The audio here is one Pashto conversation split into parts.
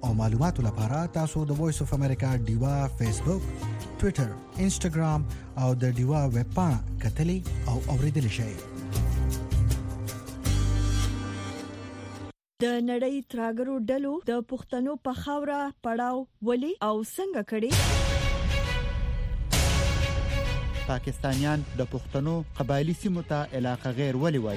او معلوماتو لپاره تاسو د وایس اف امریکا ډیوا فیسبوک، ټوئیټر، انسټاګرام او د ډیوا ویب پاڼه کتلی او اوریدلی شئ. د نړۍ تراګرو ډلو د پښتنو په خاوره پړاو ولي او څنګه کړي؟ پاکستانیان د پښتنو قبایلی سیمو ته علاقه غیر ولي وایي؟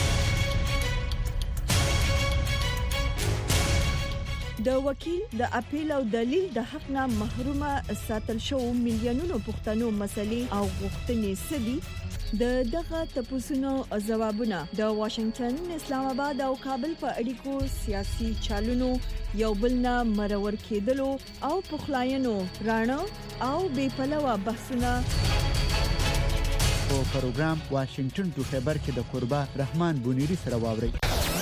د وکیل د اپیل او دلیل د حق نه محرومه ساتل شو میلیونونو پښتنو مسلې او غوښتنې سدي. د دغه تپوسونو ځوابونه د واشنگټن، اسلام آباد او کابل په اړیکو سیاسي چالونو یو بل نه مرور کېدلو او پخلاینو رانه او بې پلوه بحثونه په پروګرام واشنگټن تو خبر کې د قربا رحمان بونیری سره واوري.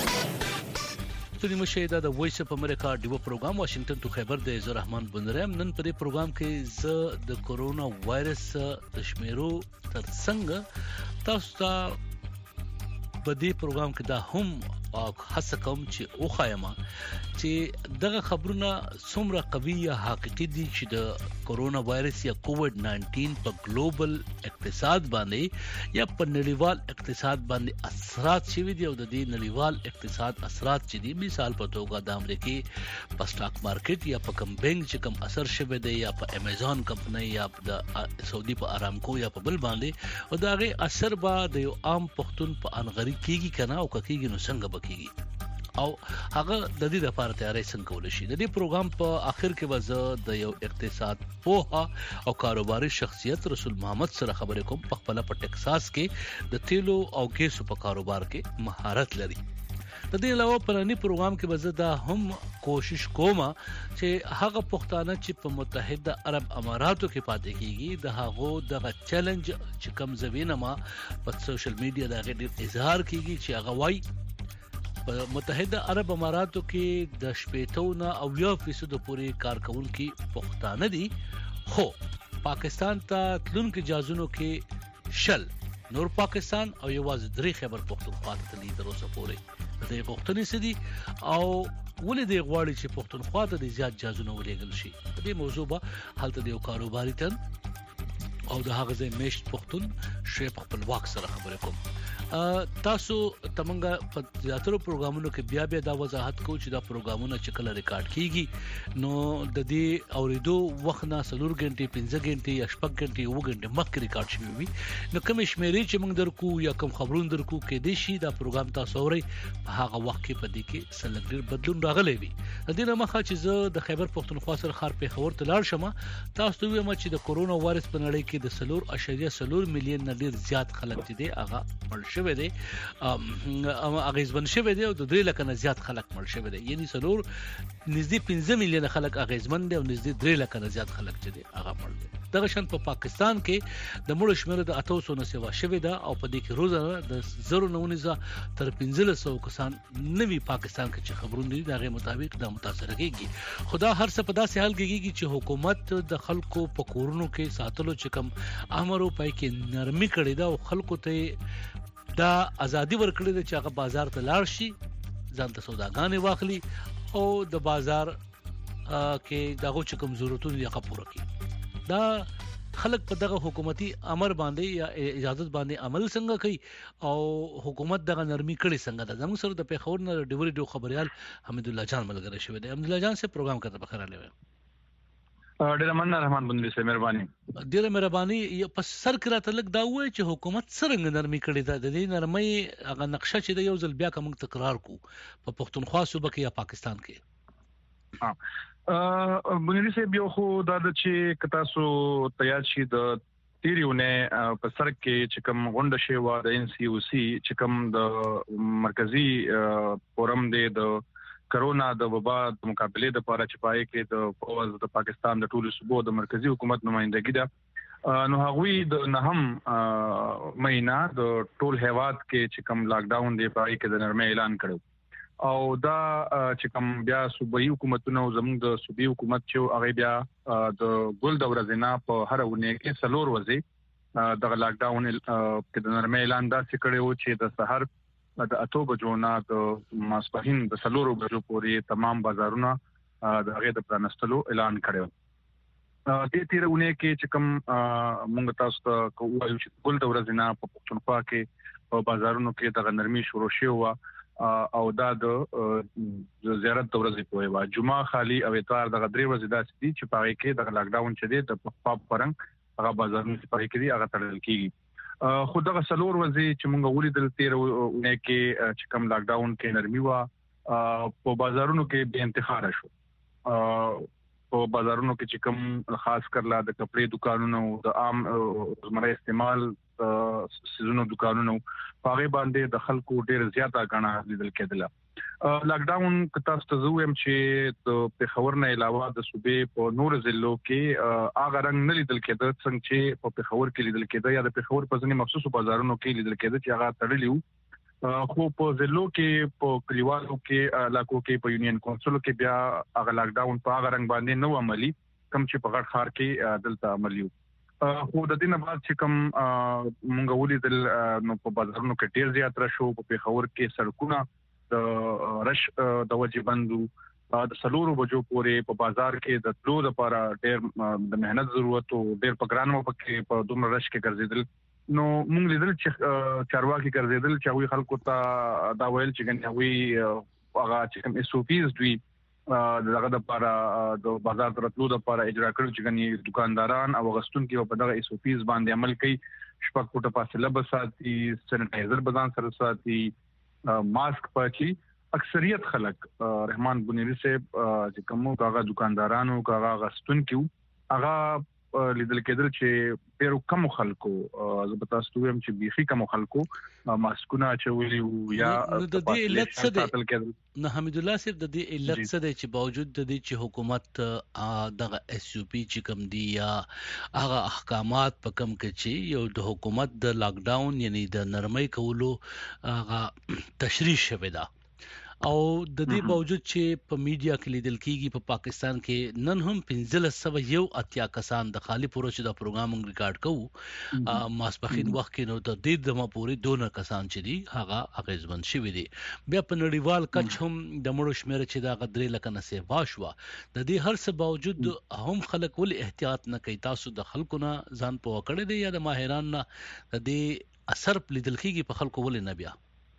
ستونی مشاهده د وایس اف امریکا ډیو پروګرام واشنگټن تو خبر د عزت رحمان بندرم. نن په دې پروګرام کې ز د کورونا وایرس د شمیرو ترڅنګ تاسو ته په دې پروګرام کې دا هم هڅه کوم چې اوخایما چې دغه خبرونه څومره قوي یا حقيقي دي چې د کورونا وایرس یا کووډ 19 په ګلوبل اقتصاد باندې یا په نړیوال اقتصاد باندې اثرات شوي دي او د دې نړیوال اقتصاد اثرات چې دي مثال په توګه د امریکای په سٹاک مارکیټ یا په کم بانک چې کم اثر شوی دی یا په امیزون کمپنی یا د سعودي په ارامکو یا په بل باندې او دا غي اثر به د یو عام پښتون په انغری کیږي کنه او کیږي نو څنګه بکیږي او هغه د دې لپاره تیاری څنګه کول شي. د دې پروګرام په اخر کې وزه د یو اقتصاد پوها او کاروباري شخصیت رسول محمد سره خبرې کوم په خپل په ټکساس کې د تیلو او ګیسو په کاروبار کې مهارت لري. د دې علاوه پرانی پروګرام کې وزه دا هم کوشش کوم چې هغه پښتانه چې په متحده عرب اماراتو کې پاتې کیږي د هغه د چیلنج چې کم زوینه ما په سوشل میډیا دا غیر اظهار کیږي چې هغه وای په متحده عرب اماراتو کې د 80% او 90% پورې کارکونکو پښتانه دي خو پاکستان ته تلونکو جازونو کې شل نور پاکستان او یوازې درې خبر پښتونخوا ته لیدل تر اوسه پورې د پښتني سدي او ولې د غواړي چې پښتونخوا ته د زیات جازونه ولېګل شي. په دې موضوع به حالت د یو کاروباري تن او د هغه ځای میشت پښتون شیخ خپل واک سره خبرې کوم. تاسو تمنګ په زیاتره پروګرامونو کې بیا دا وضاحت کوم چې دا پروګرامونه چې کله ریکارډ کیږي نو د دې اوریدو وخت نه 3 غنټې 5 غنټې یا 6 غنټې 2 غنټې مخکې ریکارډ شوی وي نو کوم شمیرې چې موږ درکو یا کوم خبرونه درکو کې دي شي دا پروګرام تاسو اوري په هغه وخت کې په دې کې سلګر بدلون راغلی وي. د دې نه مخه چې زه د خیبر پښتونخوا سره خار په خبر تلل شم تاسو ته وایم چې د کورونا وایرس په نړۍ کې د 3.4 میلیون نه ډیر زیات خلک دي هغه مړ شوی دي هغه ځبن شوی دي او د 3 لک نه زیات خلک مړ شوی دي یعنی څلور نږدې 15 میلیون خلک هغه ځبن دي او نږدې 3 لک نه زیات خلک دي هغه مړ دي. دغه شان په پاکستان کې د مړو شمېر د 800 نه سوا شوی ده او په دې کې روزانه د 0.9 تر 1500 کسان نوی پاکستان کې چې خبرونه دي دغه مطابق دا متاثر کیږي. خدا هر څه په داسې حال کېږي چې حکومت د خلکو په کورونو کې ساتلو چې کم امر او پای کې نرمي کړې ده او خلکو ته دا ازادي ورکړې ده چې هغه بازار ته لاړ شي ځان ته سوداګانې واخلي او د بازار کې دغه چې کوم ضرورتونه یې پوره کړي. دا خلک په دغه حکومتي امر باندې یا اجازه باندې عمل څنګه کوي او حکومت دغه نرمي کړي څنګه ده. زموږ سره د پیښور نه ډیوري خبريال حمید الله جان ملګری شوی دی. حمید الله جان سے پروګرام کته بخیر لوي. ډیر مننه رحمان بندري سے مهرباني. ډیر مهرباني. په سر کې راته لګ دا وای چې حکومت څنګه نرمي کړي ده. د دې نرمۍ هغه نقشه چې د یو ځل بیا کوم تکرار کو په پښتونخوا صوبه کې یا پاکستان کې. بنیادی سے بیا خو دا چې کتا سو تیار شي د تیریونه په سر کې چې کوم غونډه شي و د ان سی او سی چې کوم د مرکزی فورم دی د کرونا د وبا د مقابله د لپاره چې پای کې د فوج د پاکستان د ټولو صوبو د مرکزی حکومت نمائندګي ده نو هغوی د نهم مهینه د ټول هیواد کې چې کوم لاک ډاون دی پای کې د نرمه اعلان کړو او دا چې کوم بیا صوبایي حکومتونو زموږ د صوبایي حکومت چې هغه بیا د ګل د ورځې په هر ونه کې سلور ورځې د لاک ډاون کې د نرمه اعلان دا چې کړو چې د سحر د 8 بجو نه د ماسپخین د سلور بجو پورې تمام بازارونه د هغه د پرانستلو اعلان کړو دې تیرونه کې چې کوم موږ تاسو ته کوو چې ټول د ورځې نه په پښتونخوا کې په بازارونو کې د نرمي شروع شوه او دا د زیارت د ورځې په وایي جمعه خالی او اتوار د غدري ورځې داسې دي چې پاره کې د لاک ډاون چې دی د پاپ پرنګ هغه بازارونو کې پاره کې دي هغه تړل کیږي خو دغه سلور ورځې چې موږ ولیدل تیرونه کې چې کوم لاک ډاون کې نرمي وا په بازارونو کې به انتخاب شو په بازارونو کې چې کوم خاص کرلا د کپڑے دکانونو د عام روزمره استعمال سيزونو دکانونو هغه باندې د خلکو ډېر زیاته غنا لیدل کېدله لاک ډاون کتا ستزوم چې د پیښور نه علاوه د صوبې په نور ضلعو کې هغه رنګ نه لیدل کېده څنګه چې په پیښور کې لیدل کېده یا د پیښور په ځینې مخصوصو بازارونو کې لیدل کېده چې هغه تړلیو خو په ضلعو کې په کلیوالو کې علاقو کې په یونین کونسل کې بیا هغه لاک ډاون په هغه رنګ باندې نو عملی کم چې په غټ ښار کې دلته عملیو خو د دې نه بعد چې کوم مونږ ولیدل نو په بازارونو کې ډیر زیات راشو په پیښور کې سړکونه د رش د وجې بندو د سلورو بجو پورې په بازار کې د تلو لپاره ډیر د مهنت ضرورت او ډیر پګرانو په دومره رش کې ګرځیدل نو مونږ لیدل چې چارواکي ګرځیدل چې وی خلکو ته دا ویل چې ګنې وی هغه چې کوم اس او پیز دوی دغه د لپاره د بازار ترتلو د لپاره اجرا کړو چې غني دکانداران او غستون کې په دغه اس او پیز باندې عمل کوي شپږ فوټه فاصله بساتي سینیټایزر بدن سره ساتي ماسک پاکي اکثریت خلک رحمان بنيري صاحب چې کومو هغه دکاندارانو هغه غستون کې هغه لیدل کېدل چې ډېر کم خلکو زبتا ستویم چې بيخي کم خلکو ماسکونه چولي یا د دې علت څه دی نه حمید الله صاحب د دې علت څه دی چې باوجود د دې چې حکومت دغه اس یو پی چې کم دی یا هغه احکامات په کم کې چې یو د حکومت د لاک ډاون یعنی د نرمۍ کولو هغه تشریح شوه دا او د دې باوجود چې په میډیا کې لیدل کیږي په پاکستان کې نن هم 1501 کسان د خالی پروژې د پروګرام ریکارډ کوو ماسپخین وخت کې نو د دې دمه پورې 2 کسان چې دي هغه اغیزمن شوی دي بیا په نړیوال کچ هم د مړو شمیر چې دا غدري لکه نسه باشوا د دې هر څه باوجود هم خلک ول احتیاط نه کوي تاسو د خلکو نه ځان په وکړه دي یا د ماهران نه د دې اثر لیدل کیږي په خلکو ول نه بیا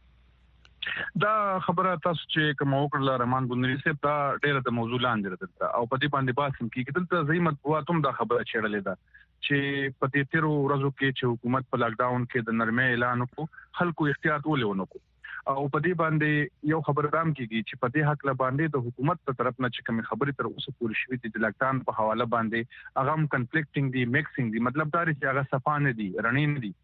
دا خبره تاسو چې کوم وکړه رحمان بنيري صاحب دا ډېر د موضوع لاندې راځي او په دې باندې باسم کې دلته زېمت بواتم دا خبره چیرلې ده چې په دې تیرو ورځو کې چې حکومت په لاک ډاون کې د نرمۍ اعلان وکړ خلکو احتیاط ولونه کو او په دې باندې یو خبردام کیږي چې په دې حق لا باندې د حکومت تر طرف نه چې کوم خبرې تر اوسه پورې شوې دي د لاک ډاون په حواله باندې هغه هم کنفلیکټینګ دي میکسینګ دي مطلب دا چې هغه صفانه دي رڼین دي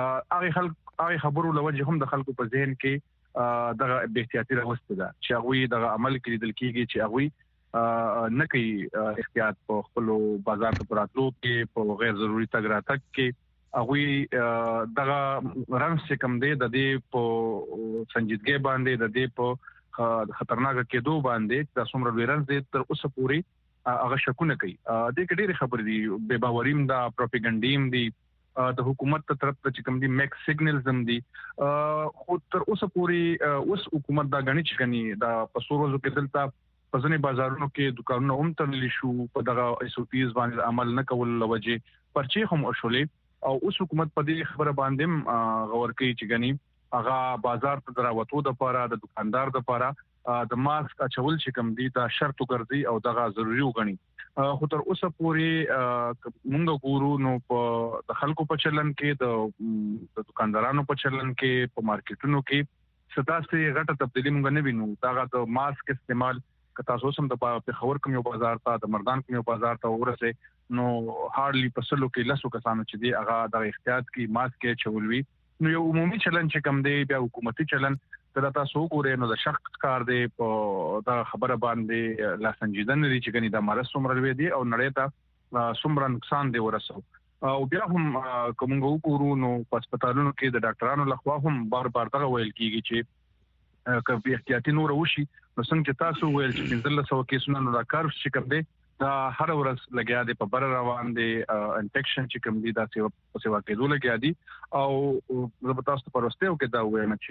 هغه خبرو لوجه هم د خلکو په ذهن کې دغه احتیاطي راوسته ده چې هغه دغه عمل کې لیدل کیږي چې هغه نه کوي احتیاط په خپل بازار ته پراتلو کې په غیر ضروري تګ راتګ کې هغه دغه رنس کم دی د دې په سنجیدګي باندې د دې په خطرناک کېدو باندې د څومره ویرنس دي تر اوسه پوري هغه شکونه کوي د ډېری خبرې دي به باوریم دا پروپاګانډیم دي د حکومت ته طرف ته کوم دي میکس سیګنلز هم دي خو تر اوسه پوري اوس حکومت دا غني چې غني دا په سورزو کې دلته په ځینې بازارونو کې دکانونه هم تړلي شو په دغه اس او پیز باندې عمل نه کول لوجه پرچې هم اصولې او اوس حکومت په دې خبره باندې غور کوي چې غني هغه بازار ته دراوتو د لپاره د دکاندار د لپاره د ماسک اچول چې کوم دي دا شرط ګرځي او دغه ضروري وګڼي خو تر اوسه پورې موږ ګورو نو په د خلکو په چلن کې د دکاندارانو په چلن کې په مارکیټونو کې ستاسو غټه تبدیلی موږ نه وینو دا د ماسک استعمال کتا سوسم د په خبر کوم یو بازار ته د مردان کوم یو بازار ته ورسه نو هارلی پسلو کې لاسو کسانو چې دی هغه د احتیاط کې ماسک کې چولوي نو یو عمومي چلن چې کم دی بیا حکومتي چلن دا تاسو ګورئ نو د شخص کار دی په دا خبره باندې لا سنجیدنه دي چې غني د مرز څومره لوي دي او نړۍ ته څومره نقصان دی ورسو او بیا هم کوم ګورو نو په هسپتالونو کې د ډاکټرانو لخوا هم بار دغه ویل کیږي چې کبي احتیاطي نور وشي نو څنګه تاسو ویل چې 1500 کیسونه نو دا کار چې کوم دی دا هر ورځ لګیا دي په بر روان دي انفیکشن چې کوم دي دا سیوا کېدو لګیا دي او زه به تاسو په ورسته کې دا وایم چې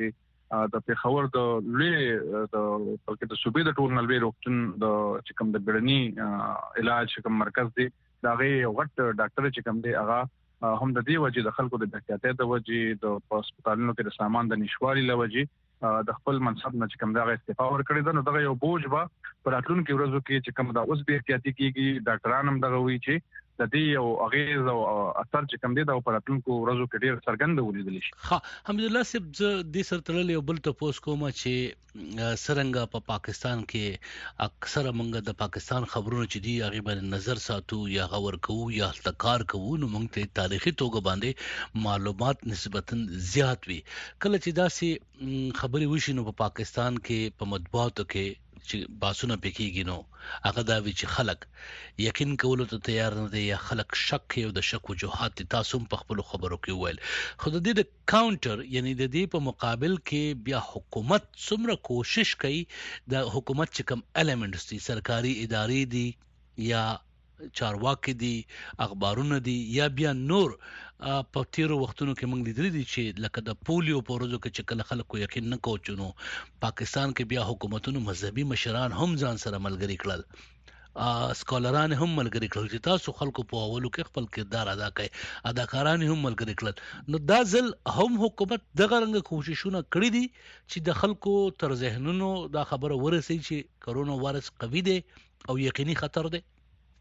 د پیښور د لوی د بلکې د صوبې د ټول نلوي روغتون د چې کوم د بیړني علاج کوم مرکز دی دا غي غټ ډاکټر چې کوم دی هغه هم د دې وجې د خلکو د احتیاطي د وجې د هسپتالونو کې د سامان د نشوالي لوجې د خپل منصب نه چې کوم دا استعفا ورکړي ده نو دغه یو بوج به پر راتلونکو ورځو کې چې کوم دا اوس به احتیاطي کیږي ډاکټران هم دغه وی چې د دې یو اغیز او اثر چې کوم دی دا پر راتلونکو ورځو کې ډیر څرګند ولیدل شي. ها حمدالله صاحب د سرتلل یو بل تاسو کوم چې سرنګ په پاکستان کې اکثره منګه د پاکستان خبرونه چې دی هغه باندې نظر ساتو یا غور کوو یا تکار کوو نو موږ ته تاریخي توګه باندې معلومات نسبتا زیات وي کله چې داسې خبري وشي نو په پاکستان کې په مطبوعاتو کې چې باسونه پکېږي نو هغه دا وی چې خلک یقین کولو ته تیار نه دي یا خلک شک یو د شک وجوهات تاسو په خپل خبرو کې ویل خو د دې د کاونټر یعنی د دې په مقابل کې بیا حکومت څومره کوشش کوي د حکومت چې کوم الیمنټس دي سرکاري ادارې دي یا چارواکي دي اخبارونه دي یا بیا نور په تیرو وختونو کې موږ لیدل دي چې لکه د پولیو په ورځو کې چې کله خلکو یقین نه کوچونو پاکستان کې بیا حکومتونو مذهبي مشران هم ځان سره ملګری کړل سکولران هم ملګری کړل چې تاسو خلکو په اولو کې خپل کردار ادا کړئ اداکاران هم ملګری کړل نو دا ځل هم حکومت دغه رنګ کوششونه کړې دي چې د خلکو تر ذهنونو دا خبره ورسي چې کرونا وایرس قوي دی او یقیني خطر دی.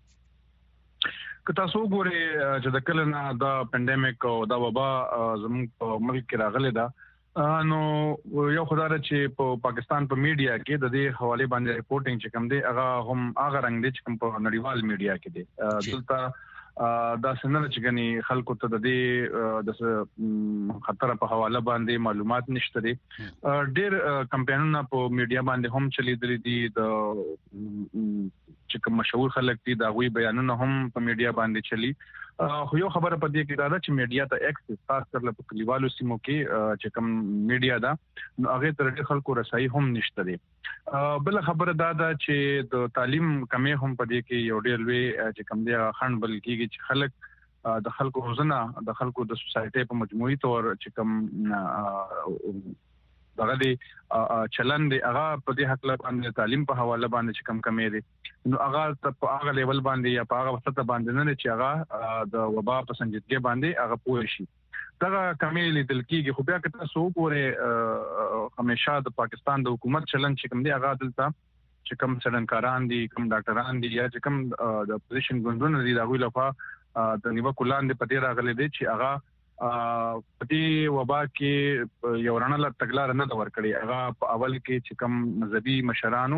که تاسو ګورئ چې د کله نه دا پاندیمیک او دا وبا زموږ په ملک کې راغلی دا نو یو خدای چې په پاکستان په میډیا کې د دې حواله باندې ریپورتینګ چې کوم دی هغه هم هغه رنګ دی چې کوم په نړیوال میډیا کې دی دلته دا څنګه چې غني خلکو ته د دې د خطر په حواله باندې معلومات نشته دي ډېر کمپاینونه په میډیا باندې هم چلیدلي دي د چې کوم مشهور خلک دي دا غوي بیانونه هم په میډیا باندې چلی خو یو خبره په دې کې دا ده چې میډیا ته ایکسس خاص کر په کلیوالو سیمو کې چې کوم میډیا دا نو هغه تر خلکو رسایي هم نشته دي بل خبره دا ده چې د تعلیم کمی هم په دې کې یو ډېر لوی چې کوم دی خند بل کېږي چې خلک د خلکو روزنه د خلکو د سوسایټي په مجموعي تور چې کوم دغه دی چلن دی هغه په دې حق باندې تعلیم په حواله باندې چې کم کمې دي نو هغه په هغه لیول باندې یا په هغه وسط باندې نه چې هغه د وبا په سنجیدګۍ باندې هغه پوه شي دا کمې لیدل کېږي خو بیا که تاسو وګورئ همیشه د پاکستان د حکومت چلن چې کوم دی هغه دلته چې کوم څېړنکاران دي کوم ډاکټران دي یا چې کوم د اپوزیشن ګوندونه دي دا غوښتل لپاره د نیوکو لاندې پدې راغلي دي چې هغه په دې وبا کې یو رڼا تګلار نه دا ورکړي هغه په اول کې چې کوم مذهبي مشرانو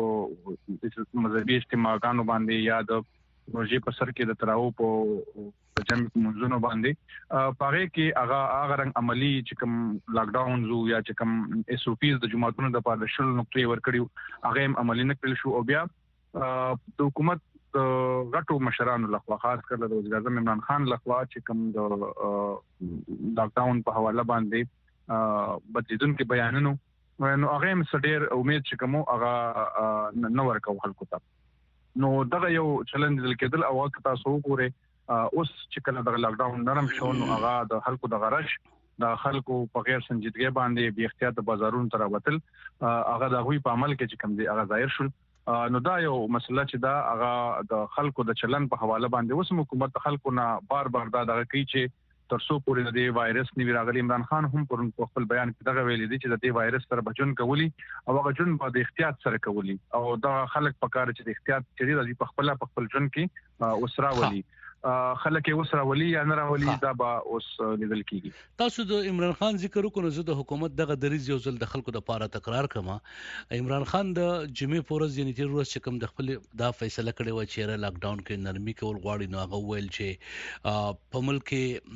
او مذهبي اجتماعاتو باندې یا د روزي په سر کې د تراو په جمع منځونو باندې پاره کې هغه رنګ عملی چې کوم لاک ډاون زو یا چې کوم اس او پیز د جماعتونو د پاره شل نقطې ورکړي هغه هم عملی نه کړل شو او بیا د حکومت غټو مشرانو لخوا خاص کر د وزیر اعظم عمران خان لخوا چې کوم د لاک ډاون په حواله باندې بدلیدونکو بیانونو نو هغه هم ډېر امید چې کوم هغه نو ورکو خلکو ته نو دغه یو چیلنج دل کېدل او تاسو وګورئ اوس چې کله د لاک ډاون نرم شو نو هغه د خلکو د غرش د خلکو په غیر سنجیدګۍ باندې بی احتیاط بازارونو ته راوتل هغه د غوي په عمل کې چې کوم دی هغه ظاهر شول نو دا یو مسله چې دا هغه د خلکو د چلن په حواله باندې اوس حکومت د خلکو نه بار بار دا دغه کوي چې ترڅو پورې د دې وایرس نیو راغلی عمران خان هم پر خپل بیان کې دغه ویلي دي چې د دې وایرس سره بچون کولی او هغه جون په احتیاط سره کولی او دا خلک په کار چې د احتیاط چری د خپل جون کې اوسرا ولي خلک اوس راولي یا نه راولي دا به اوس لیدل کیږي تاسو د عمران خان ذکر وکړو زه د حکومت دغه دریز یو ځل د خلکو د پاره تکرار کما عمران خان د جمعې پورز یعنی تیر ورځ چې کوم د خپل دا فیصله کړې و چې لاک ډاون کې نرمي کول غواړي نو هغه ویل چې په ملک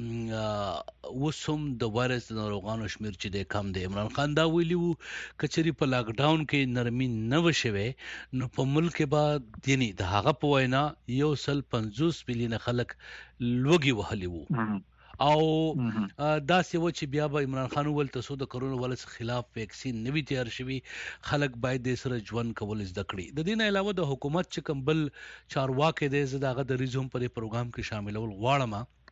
کې وسوم د وایرس د ناروغانو شمیر چې د کم دی عمران خان دا ویلی وو کچري په لاک ډاون کې نرمي نه وشوي نو په ملک بعد یعنی د هغه په وینا 150 ملیون خلک لوګي وهلي وو او دا سیو چې بیا به عمران خان ول تاسو د کرونا وایرس خلاف ویکسین نوی تیار شوی خلک باید د سره ژوند کول زده کړي د دې نه علاوه د حکومت چې کمبل چارواکي د زداغه د ریزوم په پروګرام کې شاملول غواړم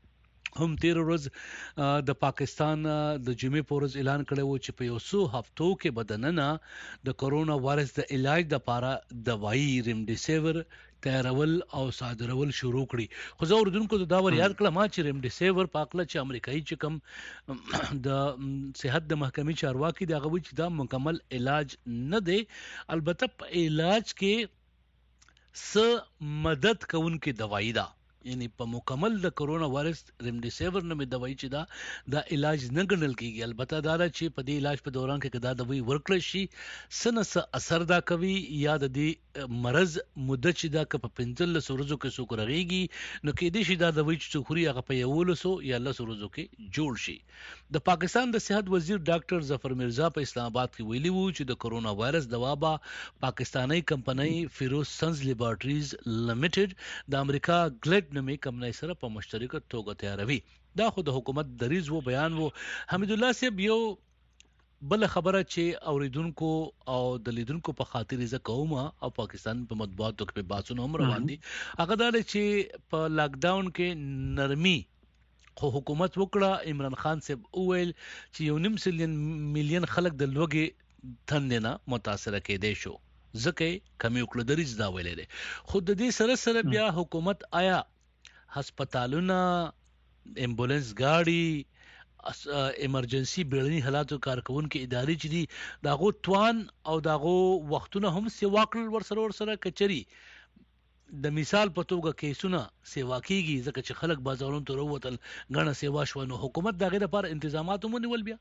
هم تیر ورځ د پاکستان د جمعې په ورځ اعلان کړی و چې په یو څو هفتو کې بدننه د کورونا وایرس د علاج لپاره دوايي ریمډیسیور تیارول او صادرول شروع کړي. خو زه اوردونکو دا ور یاد کړم چې ریمډیسیور په اقله چې امریکایي چې کوم د صحت د محکمې چارواکي دا غوي چې دا مکمل علاج نه دی، البته په علاج کې س مدد کوونکې دوايي ده، یعنی په مکمل د کورونا وایرس ریمډیسیور نومې دوايي چې دا علاج نه ګڼل کیږي. البته دا چې په دې علاج په دوران کې دا دوايي ورکړل شي سنس اثر دا کوي یا د دې مرض مدت چې دا په 15 ورځو کې څوک رغيږي نو کې دې شي دا دوايي چې خوري هغه په 1100 یا 10 ورځو کې جوړ شي. د پاکستان د صحت وزیر ډاکټر ظفر مرزا په اسلام آباد کې ویلي وو چې د کورونا وایرس دوا به پاکستانی کمپنۍ فیروز سنز لیبارټریز لیمیټډ د امریکا ګلډ نومې کمپنۍ سره په مشترکه توګه تیاروي. دا خو د حکومت دریز وو بیان وو. حمید الله صاحب یو بل خبره چې اوریدونکو او د لیدونکو په خاطر ز کوم او پاکستان په مطبوعاتو کې په باسو هم روان دي هغه دا چې په لاک ډاون کې نرمي خو حکومت وکړه. عمران خان صاحب وویل چې 1.5 مليون خلک د لوګي تندنه متاثر کېدې شو ځکه کمی وکړه دریز دا ویلې ده. خو د دې سره بیا حکومت آیا هسپتالونه امبولانس گاڑی ایمرجنسی بیړني حالاتو کارکونکو ادارې چې دي داغو توان او داغو وختونه هم سیوا کړل ورسره کچري د مثال په توګه کیسونه سیوا کیږي ځکه چې خلک بازارونو ته وروتل غنه سیوا شو نو حکومت دغه لپاره تنظیمات هم نیول بیا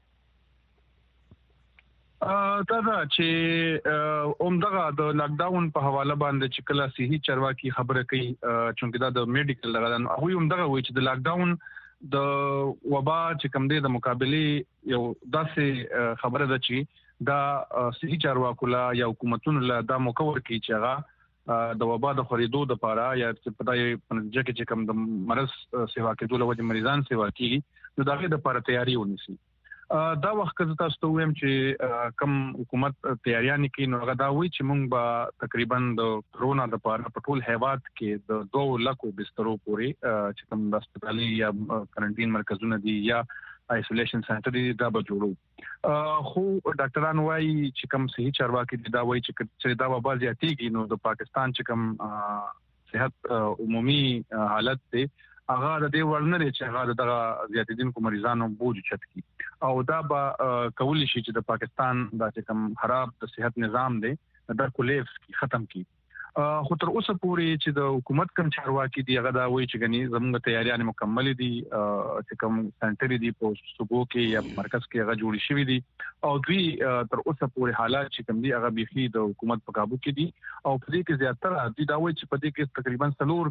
دا چې اومدغه د لاک ډاون په حواله باندې چې کله صحي چارواکي خبره کوي چې دا د میډیکل لغدان هغه اومدغه وایي چې د لاک ډاون د وبا چې کوم دی د مقابله یو داسې خبره ده چې دا صحي چارواکو لا یا حکومتونو لا دا مکور کوي چې هغه د وبا د خریدو د لپاره یا چې په دای پنځه کې چې کوم د مرض سیوا کېدو لوي مریضان سیوا کیږي نو دغه د لپاره تیاری ونیسي. دا وخت چې تاسو ته ویم چې کم حکومت تیاریان کوي نو هغه دا وایي چې موږ به تقریبا د کرونا د لپاره په ټول هیواد کې د 2 لک بسترو پورې چې کوم د هسپتالي یا کوارنټین مرکزونه دي یا آیسولیشن سنټر دي دا به جوړو. خو ډاکټران وایي چې کوم صحي چارواکي دا وایي چې دا وبا زیاتېږي نو د پاکستان چې کوم صحت عمومي حالت دی هغه د دې ورنه چې هغه دغه زیاتېدونکو مریضانو بوج چت کی او دا به کولی شي چې د پاکستان د کوم خراب د صحت نظام دی دا کولیپس کی ختم کی. خو تر اوسه پورې چې د حکومت کوم چارواکي دی هغه دا وایي چې غني زموږ تیاریان مکمل دي چې کوم سنټر دی په صوبو کې یا مرکز کې هغه جوړ شوی دي او دوی تر اوسه پورې حالات چې کوم دي هغه بيخي د حکومت په قابو کې دي او په دې کې زیاتره دوی دا وایي چې په دې کې تقریبا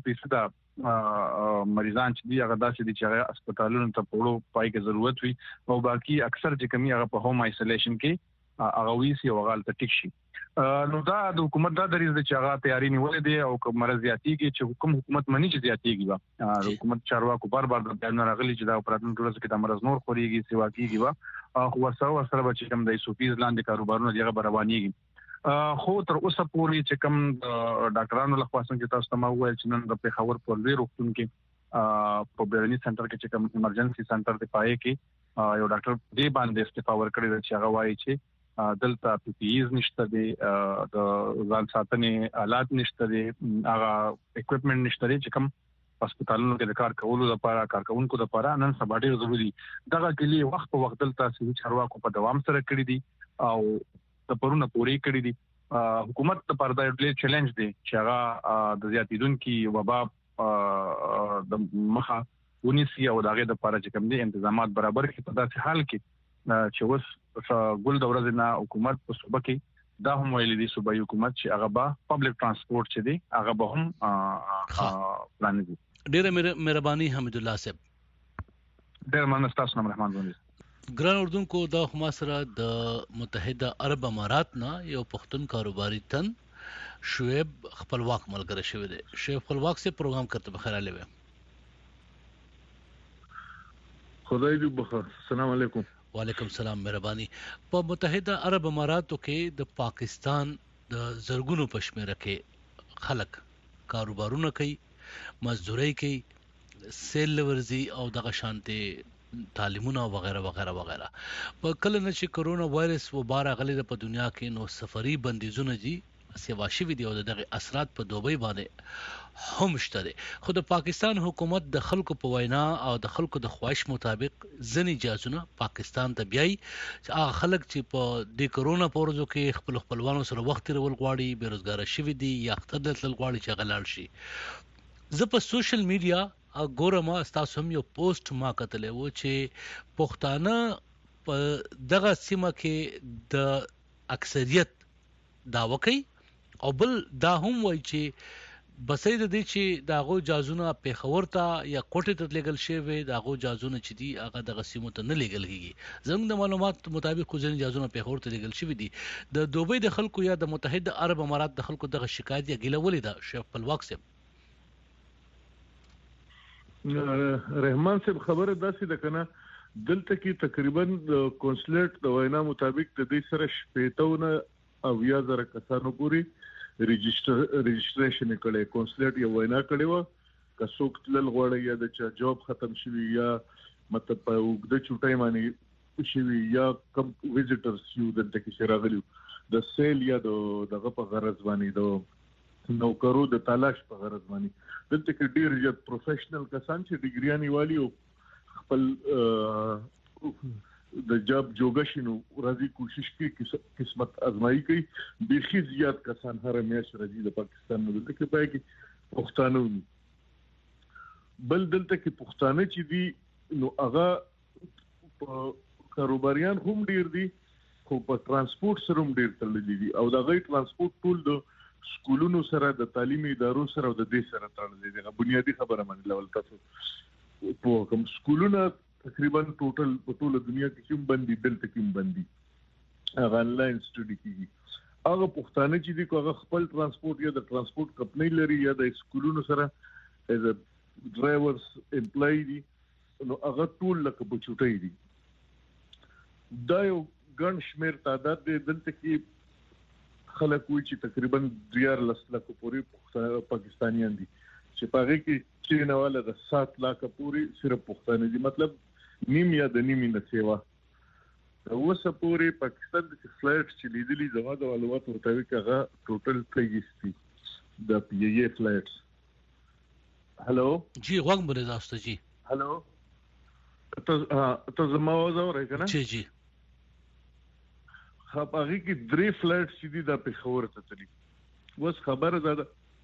3% مریضان چې دي هغه داسې دي چې هغه هسپتالونو ته پورو پای کې ضرورت وي او باقي اکثر چې کومي هغه په هوم آیسولیشن کې هغه ویسي او غال ته ټیک شي. نو دا د حکومت دا دریز د چې هغه تیاری نیولې دي او کوم مرض زیاتېږي چې حکومت منی چې زیاتېږي حکومت چارواکو بار د بیان راغلي چې دا پراتن ټولس کې د مرض نور خوريږي سیوا کیږي خو ورسره به کوم د سوفیز لاندې کاروبارونه دیغه روانيږي. خو تر اوسه پورې چې کوم ډاکټرانو لخوا څنګه تاسو ته وویل چې نن د پیښور په لوی روغتون کې په بیرني سنټر کې چې کوم ایمرجنسي سنټر دی پای کې یو ډاکټر دی باندې استعفا ورکړی چې هغه وایي چې دلته پی پی ایز نشته دي د ځان ساتنې آلات نشته دي هغه اکوپمنټ نشته دي چې کوم هسپتالونو کې د کار کولو لپاره کارکونکو لپاره نن سبا ډیر ضروری دغه کلی وخت په وخت دلته صحي چارواکو په دوام سره کړی دي او د پرونه پوری کړی دي. حکومت لپاره دا ډېر چیلنج دی چې هغه د زیاتیدونکو وبا د مخه ونیسي او دغه لپاره چې کوم دي تنظیمات برابر کړي په داسې حال کې چې وس ګل د ورځې نه حکومت په صوبه کې دا هم ویلي دي صوبایي حکومت چې هغه به پبلک ترانسپورت چې دی هغه به هم پلان دي. ډېر مهرباني حمید الله صاحب. ډېر مننه تاسو نه رحمان بونی. ګران اردوونکو دا خو سره د متحده عرب امارات نه یو پښتون کاروباري تن شعیب خپلواک ملګری شوی دی. شعیب خپلواک سے پروګرام کرتے بخیر علیه. خدای دې بخیر. السلام علیکم. وعلیکم السلام. مهرباني. په متحده عرب اماراتو کې د پاکستان د زرګونو پښمنه کې خلک کاروبارونه کوي، مزدوري کوي، سیل ورزي او دغه شانته تعلیمونه وغیرہ وغیرہ وغیرہ په کله نه چې کرونا وایرس وباره غلې په دنیا کې نو سفري بندیزونه دي سیوا شوی دی او دغه اثرات په دوبۍ باندې هم شته خو د پاکستان حکومت د خلکو په وینا او د خلکو د خواهش مطابق ځنی جازونه پاکستان ته بیاي چې هغه خلک چې په د کرونا پورزو کې خپل خپلوانو سره وخت تیرول غواړي بیروزګار شوی دي یا اختر تل غواړي چې غلال شي زه په سوشل میډیا ګورم تاسو هم یو پوسټ ما کتلې و چې پښتانه په دغه سیمه کې د اکثریت داوا کوي او بل دا هم وایي چې بسې د دې چې داغو جازونه په خبر ته یا کوټه ته لګل شوی داغو جازونه چې دي هغه د سیمو ته نه لګل کیږي زموږ د معلومات مطابق خو ځین جازونه په خبر ته لګل شوی دي د دوبۍ د خلکو یا د متحده عرب امارات د خلکو دغه شکایت یا ګیله ولې ده شیخ پلواک صاحب رحمان صاحب خبره داسې ده کنه دلته کې تقریبا د کونسلیټ د وینا مطابق د دې سره شپېتونه او یا زره کسانو پوری رجسټریشن کړي کونسلیټ یو وینا کړي و که څوک تل غواړي یا د چا جاب ختم شوی یا مطلب په وګړه چټای باندې شوی یا کم ویزټرز یو دلته کې شراغلیو د سیل یا دغه په غرض باندې د نوکرو د تلاش په غرض باندې دلته کې ډیر زیات پروفیشنل کسان چې ډیګریانی والی او خپل د جاب جوګشنو راځي کوشش کوي قسمت ازمایي کوي بيخي زیات کسان هر میاشت راځي د پاکستان نو دلته کې پای کې پښتانه بل دلته کې پښتانه چې دي نو هغه کاروباریان هم ډیر دي خو په ترانسپورت سره هم ډیر تړلي دي او دا غي ترانسپورت ټول د سکولونو سره د تعلیمي ادارو سره او د دې سره تړلي دي بنیادی خبره باندې لول تاسو په کوم سکولونه تقریبا ټوټل په ټوله دنیا کې کوم بندي دلته کوم بندي هغه انلاین سټډي کیږي هغه پښتانه چې دي کوغه خپل ترانسپورت یا د ترانسپورت کمپنۍ لري یا د سکولونو سره از ډرایورز امپلای دي نو هغه ټول لکه په چټای دي دا یو ګڼ شمیر تعداد دی دلته کې خلک وی چې تقریبا 13 لک پورې پاکستانیان دي چې پاره کې چې نواله د 7 لک پورې صرف پښتانه دي مطلب نیم یا د نیمه نه سیوا اوسه پورې پاکستان د فلایټ چې لیدلې زما د معلومات مطابق هغه ټوټل 23 دي د پی ای فلایټس هالو جی وګم بل تاسو جی هالو ته زما आवाज اورئ کنه جی هغه کې 3 فلایټ چې دي د پېښور ته تللی وس خبره ده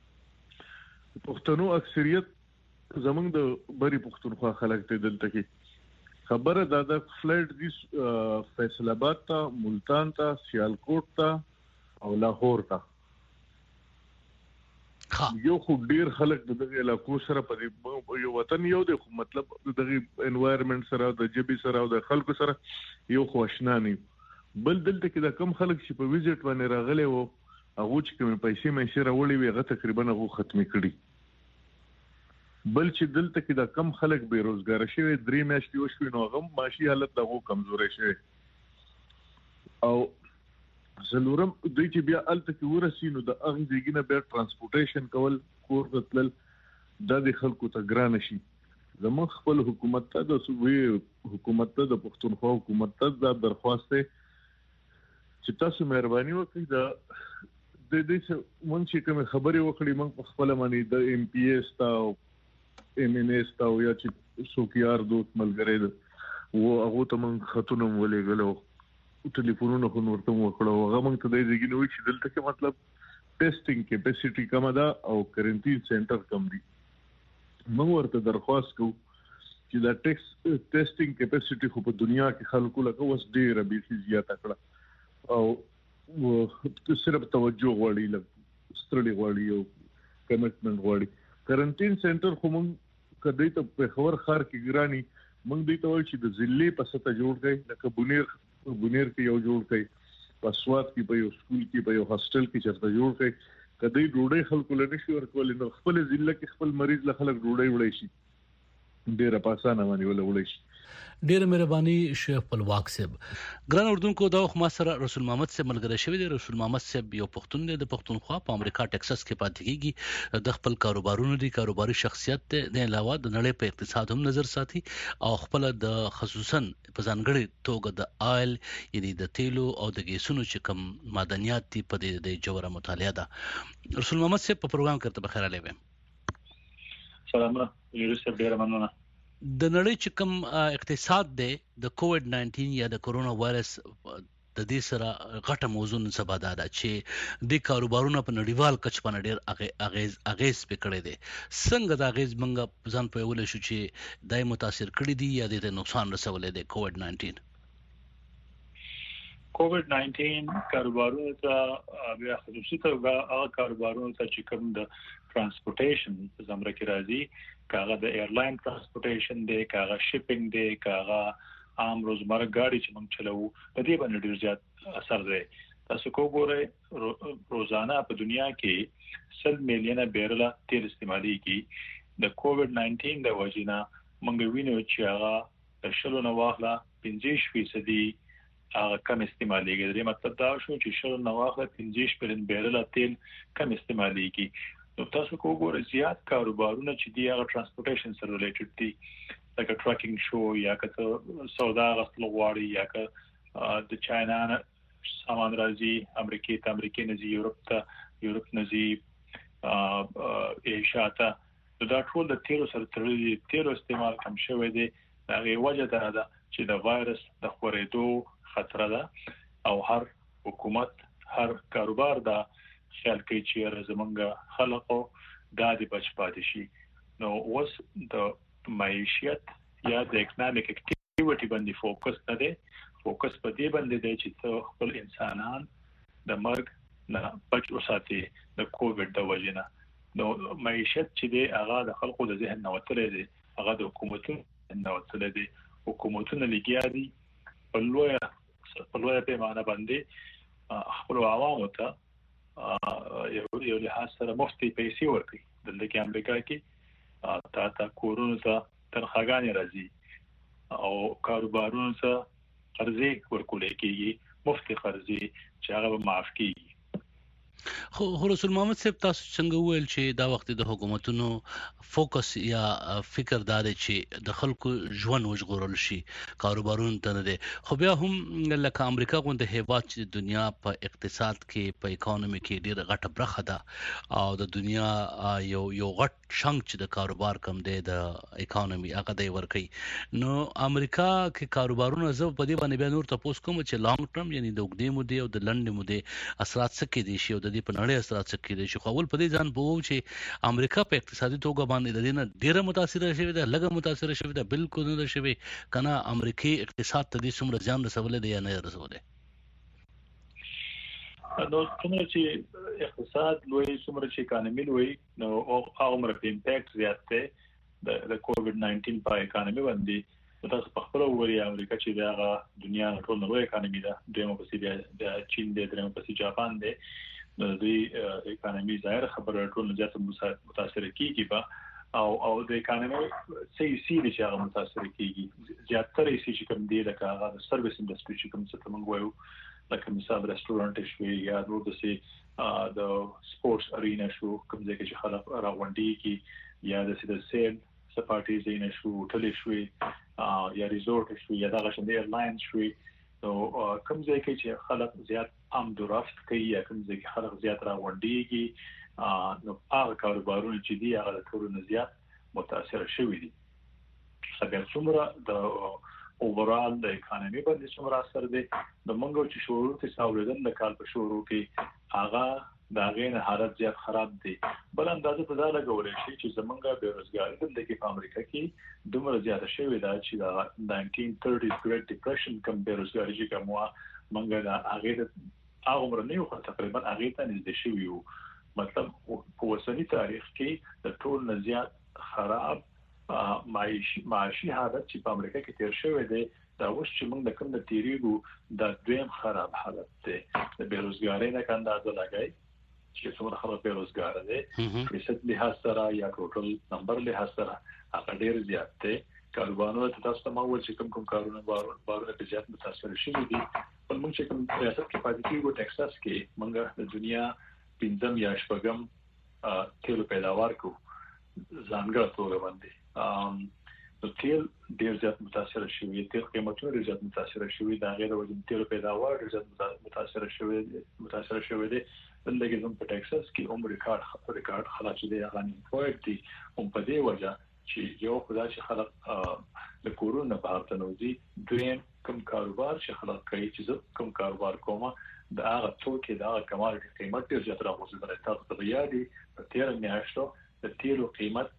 پښتنو اکثریت زمونږ د بری پښتونخوا خلک ته دلته کې خبره ده د فلایټ دي فیصل آباد ته ملتان ته سیالکوټ ته او لاهور ته یو خو ډیر خلک دغه علاقو سره په یو وطن یو د مطلب دغه انوایرنمنت سره د جبي سره او د خلکو سره یو خوشنا نه بل دلته کې د کم خلک چې په ویزټ باندې راغلي وو هغه چې کوم پیسې مې راوړې وي هغه تقریبا هغه ختمي کړي بل چې دلته کې د کم خلک بیروزګار شوی 3 میاشتې وشوي نو هغه معاشي حالت دغه کمزوري شوی او زلورم دوی چې بیا الته کې ورسي نو د اغه دیګنه بیا ترانسپورټیشن کول کور تل د خلکو ته ګران شي زموږ خپل حکومت ته د صوبې حکومت ته د پښتونخوا حکومت ته د درخواست چې تاسو مهرباني وکړئ د دې مونږ چې کوم خبرې وکړې مونږ په خپل باندې د ایم پی ایس تا او ایم ان ایس تا یا چې سوکیار دوت ملګری ده او هغه ته مونږ خطونه ولېګلو ټلیفونونه خو ورته وکړو هغه مونږ ته د دې نوې چې دلته کې مطلب ټیسټینګ کیپاسټي کم ده او کرنټین سنټر کم دي مونږ ورته درخواست کوو چې دا ټیسټینګ کیپاسټي خو په دنیا کې خلکو لکه وس ډېر به زیاته کړه او صرف توجه غواړي لکه ستړي غواړي او کمټمنټ غواړي کرنټین سنټر خو مونږ کدی ته په خبر خار کې ګرانی مونږ دې ته وایي چې د ضلع په سطح جوړ کړي لکه بونیر کې یو جوړ کړي په سواد کې په یو سکول کې په یو هاستل کې چرته جوړ کړي کدی ډوډۍ خلکو لنه شي ورکول نو خپل ضلع کې خپل مریض له خلک ډوډۍ وړي شي ډیره په اسانه باندې ولا وړي شي ډیر مهرباني شیخ خپلواک صاحب. ګران اردوونکو دا خو ما سره رسول محمد صاحب ملګری شوی دی. رسول محمد صاحب یو پښتون دی د پښتونخوا په امریکا ټکساس کې پاتې کیږي. د خپل کاروبارونو دی کاروباري شخصیت دی نه علاوه د نړۍ په اقتصاد هم نظر ساتي او خپل د خصوصا په ځانګړي توګه د آیل یعنی د تیلو او د ګیسونو چې کوم معدنیات دي په دې جوړه مطالعه ده. رسول محمد صاحب په پروګرام کې ته بخیر علیه. سلامونه یوسف ډیر مننه. د نړۍ چې کوم اقتصاد دی د کووډ 19 یا د کرونا وایرس د دې سره غټه موضوع نسبه ده چې د کاروبارونو په نړیوال کچ باندې ډیر اغیز پکړې دي. څنګه د اغیز منګه ځان په ول شو چې دای متاثر کړی دي یا د نقصان رسولې دي کووډ 19؟ کووډ 19 کاروبارونو ته بیا خصوصي توګه هغه کاروبارونو ته چې کوم د ترانسپورټیشن په زمره کې راځي، کاغه د ایرلاین ترانسپورټیشن دی، کاغه شپینګ دی، کاغه عام روزمره ګاډي چې موږ چلوو، په دې باندې ډیر زیات اثر دی. تاسو وګورئ روزانه په دنیا کې 100 میلیونه بیرل تیل استعمالي کی. د کووډ 19 د وجینا موږ وینو چې هغه د شلو نه واخله 15% هغه کم استعمالي کی. دا مطلب دا شو چې شلو نه واخله 15% بیرل تیل کم استعمالي کی. نو تاسو وګورئ زیات کاروبارونه چې دی هغه ترانسپورټیشن سره ریلیټډ دي، لکه ټرکینګ شو یا که سودا غسل غواړي یا که د چاینا سامان راځي امریکا نه ځي یورپ نه ځي ایشیا ته. دا ټول د تیلو سره تړلي، تیلو استعمال کم شوی دی. هغه وجه دا ده چې د وایرس د خورېدو خطر ده او هر حکومت هر کاروبار دا خیال کوي چې زمونږ خلکو دا د بچ پاتې شي. نو اوس د معیشت یا د اکونومیک اکټیویټي باندې فوکس نه دی، فوکس په دې باندې دی چې ته خپل انسانان د مرګ نه بچ وساتي د کووډ د وجنه. نو معیشت چې دی هغه د خلکو د ذهن نه وتلې دی، هغه د حکومتونو نه وتلې دی. حکومتونو لګیا دي په لویه پیمانه باندې خپل عوامو ته یو لحاظ سره مفتي پیسې ورکړي. دلته کې امریکا کې تا کورونو ته تنخواګانې راځي او کاروبارونو ته قرضې ورکول کېږي، مفتي قرضې چې هغه به معاف کېږي. خو رسول محمد صاحب تاسو څنګه ویل چې دا وخت د حکومتونو فوکس یا فکر دار چې د خلکو ژوند وژغورل شي، کاروبارونو ته نه دي. خو بیا هم لکه امریکا غونډه هیواد چې د دنیا په اقتصاد کې په اکانومي کې ډیر غټه برخه ده او د دنیا یو غټ شنک چې د کاروبار کم دی د اکانومي هغه دی ورکي. نو امریکا کې کاروبارونه زو په دې باندې بیا نور تاسو کوم چې لانګ ټرم یعنی د وګړي مودې او د لنډ مودې اثرات څه کې دي شي او د دې په نړۍ اثرات څه کې دي شي. خو اول په دې ځان بوو چې امریکا په اقتصادي توګه باندې د دې نه ډیره متاثر شوی ده، لږه متاثر شوی ده، بالکل نه شوی کنه امریکای اقتصاد ته دې څومره ځان رسولې دی یا نه رسولې؟ نو څومره چې اقتصاد لوی، څومره چې اکانومي لوی، نو هغه په امپیکټ زیات دی د کووډ 19 په اکانومي باندې. تاسو په خپل وګورئ امریکا چې دا دنیا ټول لوی اکانومي ده، دویمه پسې د چین دی، درېمه پسې جاپان دی. نو د اکانومي ظاهر خبره ټول زیات متاثر کیږي با او د اکانومي سي چې هغه متاثر کیږي. زیاتره چې کوم دی لکه هغه سرویس انډستری چې کوم څه موږ وایو، لکه مثال رستورانټ شوی یا نور د سپورتس ارینا شو، کوم ځای کې چې خلک راغونډي یا د سیل سپارټیز نه شو، هوټل شوی یا ریزورټ شوی یا دغه شند ایرلاین شوی. نو کوم ځای کې چې خلک زیات عام درافت کوي یا کوم ځای کې خلک زیات راغونډيږي، نو هغه کاروبارونه چې دی هغه د ټولو نه زیات متاثر شوی دي. څنګه څومره د اوورال د اکانومي باندې څومره اثر دی، د منګو چې شروع ته ساوریدل د کال په شروع کې هغه دا غین حالت زیات خراب دي. بل اندازه په دا لګولې شي چې زمونږه بیروزګاری د کې په امریکا کې دومره زیات شوی دا چې دا 1930s Great Depression کوم بیروزګاری چې کومه منګه دا هغه عمر نه یو تقریبا هغه ته نږدې شوی وو. مطلب په وسنی تاریخ کې د ټول نه زیات خراب معاشي حالت چې په امریکا کې تیر شوی دی، دا اوس چې موږ د کوم د تیریږو دا دویم خراب حالت دی. د بیروزګاری نه اندازه لګای چې څومره خلک بیروزګار دي، فیصد لحاظ سره یا ټوټل نمبر لحاظ سره هغه ډیر زیات دی. کاروبارونو ته تاسو ته ماول چې کوم کارونه بارونه په زیات متاثر شوي دي په موږ چې کوم ریاست کې پاتې کیږو ټکساس کې موږ د دنیا 15 یا 8 تیلو پیداوار کو ځانګړی توګه باندې نو تیل ډیر زیات متاثر شوی تیل قیمتونه ډیر زیات متاثر شوی دا غیر وجه تیل پیداوار ډیر زیات متاثر شوی دی بلکې زموږ په ټکساس کې ریکارډ خلاص دي هغه پروجیکټ دي په دې وجه چې یو خدای چې خلک د کورونا په اړه نوځي دوی کوم کاروبار چې خلک کوي چې کوم کاروبار کومه دا هغه توکي دا کمال قیمت ډیر زیات راغوسي د تاسو په یادي په تیر میاشتو د تیلو قیمت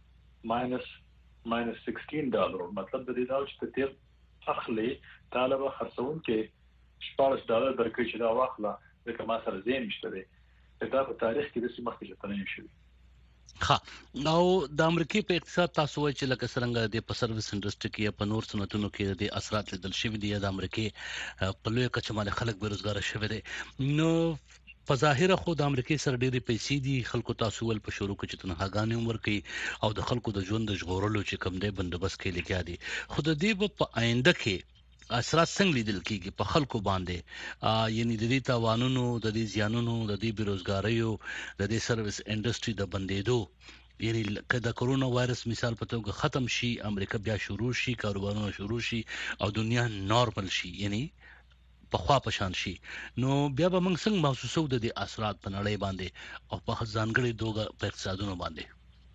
minus $16 مطلب د دې دا چې تیل اخلي طالب خرڅون کې $14 درکې چې دا واخله د کما سره زین نشته دی دا په تاریخ کې د سیمه کې چتنې شوی ها نو د امریکای په اقتصاد تاسو وایي چې لکه څنګه د په سرویس انډستری کې په نور صنعتونو کې د اثرات لیدل شوی دي د امریکای په لوی کچه باندې خلک بیروزګار شوی دي نو په ظاهره خو د امریکای سره ډېری پیسې دي خلکو تاسو ول په شروع کې چې تنهاګانې عمر کوي او د خلکو د ژوند د ژغورلو چې کم دی بندوبست کې لګیا دي خو د دې په آینده کې اثرات څنګه لیدل کیږي په خلکو باندې یعنی د دې تاوانونو د دې زیانونو د دې بیروزګاریو د دې سرویس انډستری د بندیدو یعنی کله کرونا وایرس مثال په توګه ختم شي امریکا بیا شروع شي کاروبارونه شروع شي او دنیا نارمل شي یعنی په خوا پشان شي نو بیا به موږ څنګه محسوسو د دې اثرات په نړۍ باندې او په ځانګړي توګه په اقتصادونو باندې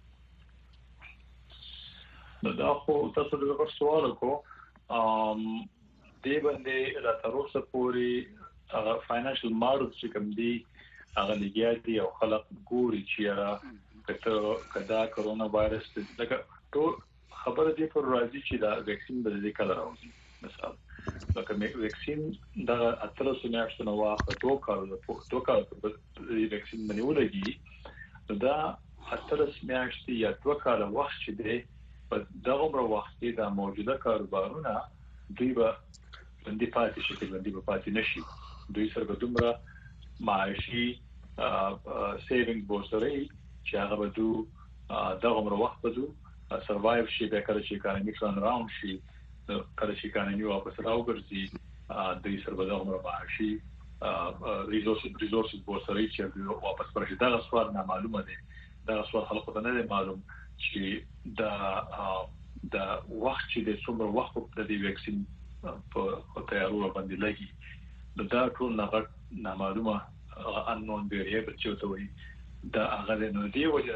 دا خو تاسو دغه سوال کو دې باندې را تر اوسه پورې هغه فاینانشل ماډل چې کوم دی هغه لګیا دي او خلک ګوري چې را کدا کرونا وایرس دغه ټول خبره دي پر راځي چې دا ویکسین به دې کله راوځي مثال لکه ویکسین دا اتلس میاشتې نو واخه دوه کال د ویکسین باندې ولګي دا اتلس میاشتې یا دوه کال وخت چې دی په دغه عمر وخت کې دا موجوده کاروبارونه دوی به باندې پاتې شي باندې په پاتې نشي دوی سره به دومره معاشي سیوینګ بوسري چې هغه به دغه عمر وخت به سروایو شي به کله چې اکانومي ټرن راوند شي کله چې اکانومي واپس راوګرځي دوی سره به دغه عمر معاشي ریسورسز بوسري چې واپس پرشي دا سوال نه معلومه دي دا سوال خلکو ته نه معلوم چې دا وخت چې د څومره وخت په دې ویکسین په تیارو باندې لګي دا ټول نه معلومه انون ویریبل چې ته وایي دا هغه نو دی وجه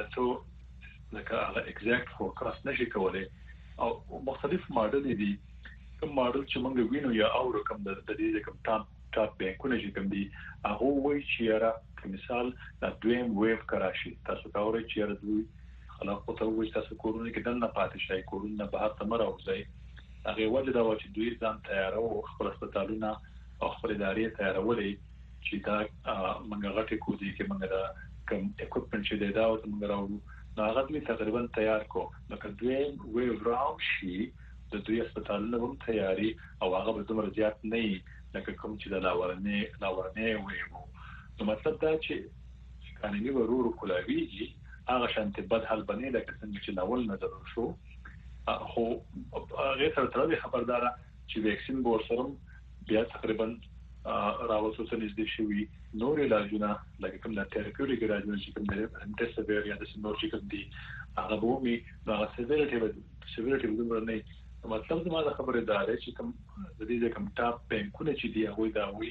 ته لکه هغه ایگزیکټ فورکاست نشي کولای او مختلف ماډل دي کوم ماډل چې موږ وینو یا او کوم د دې کوم ټاپ بانکونه چې کوم دي هغه وایي چې را مثال د دویم ویو کراشي تاسو کاوري چې دوی خلک په توګه تاسو کورونا کې دنه پاتې شي کورونا بهر تمر اوځي هغه وجه دا چې دوی ځان تیارو خپل هسپتالونه او خپل ادارې تیارولې چې دا منګه غټي کوزي کې منګه دا کوم اکوپمنټ چې دا او منګه راو هغه دوی تقریبا تیار کو لکه دوی ویو راو شي د دوی هسپتالونه هم تیاری او هغه به دومره زیات نه لکه کوم چې دا لاورنه ویو نو مطلب دا چې قانوني ورور کولاویږي هغه شانته بد حل بنې لکه څنګه چې ناول نظر شو خو هغه سره ترې خبردار چې ویکسین بورسرم بیا تقریبا راوځو څه نږدې شوی نور علاجونه لکه کوم د تھراپیوټیک علاجونه چې کوم د ډیسبیر یا د سنورجیک دي هغه به می دا سیویریټي دومره نه مطلب دا خبره ده چې کوم د دې کوم ټاپ بانکونه چې دی هغه دا وی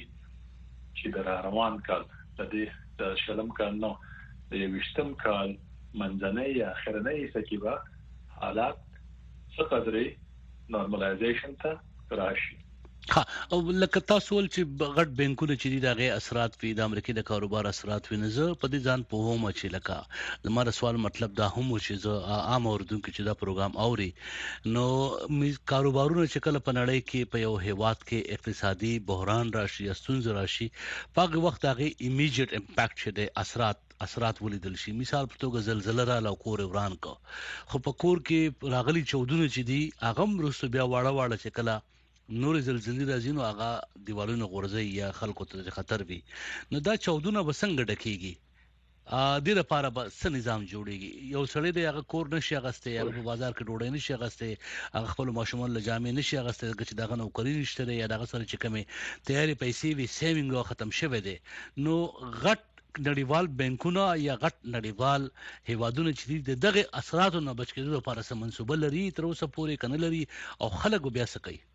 چې د روان کال د دې د شلم کال نو د وشتم کال منځنۍ یا اخرنۍ سکیبه حالات څه قدرې نورمالایزیشن ته راشي ها او لکه تاسو ول چې غټ بانکونه چې د هغه اثرات وي د امریکای د کاروبار اثرات وي نه زه په دې ځان په هم چې لکه لمر سوال مطلب دا هم چې زه عام اوردونکو چې دا پروګرام اوري نو کاروبارونه چې کله په نړۍ کې په یو هیواد کې اقتصادي بحران راشي یا ستونزې راشي په هغه وخت هغه ایمیډیټ امپیکټ شه د اثرات ولیدل شي مثال په توګه زلزلہ را لو کور وران کو خو په کور کې راغلي چودونه چې دي هغه مرسته بیا واړه چې کله نور زلزلې راځي نو هغه دیوالونو غورځي یا خلکو ته خطر وي نو دا چودونه وسنګ ډکیږي د لپاره به څه نظام جوړیږي؟ یو سړی د هغه کور نشي اغسته، هغه په بازار کې ډوډۍ نشي اغسته، هغه خپل ماشومان له جامې نشي اغسته چې دغه نوکری نشته یا دغه سره چې کمی تیاری پیسې وي سیوینګ ختم شوه دي. نو غټ نړیوال بانکونه یا غټ نړیوال هیوادونه چې دغه اثراتو نه بچ کېدو لپاره سم منسوبه لري تر اوسه پورې کنه لري او خلک بیا څه کوي؟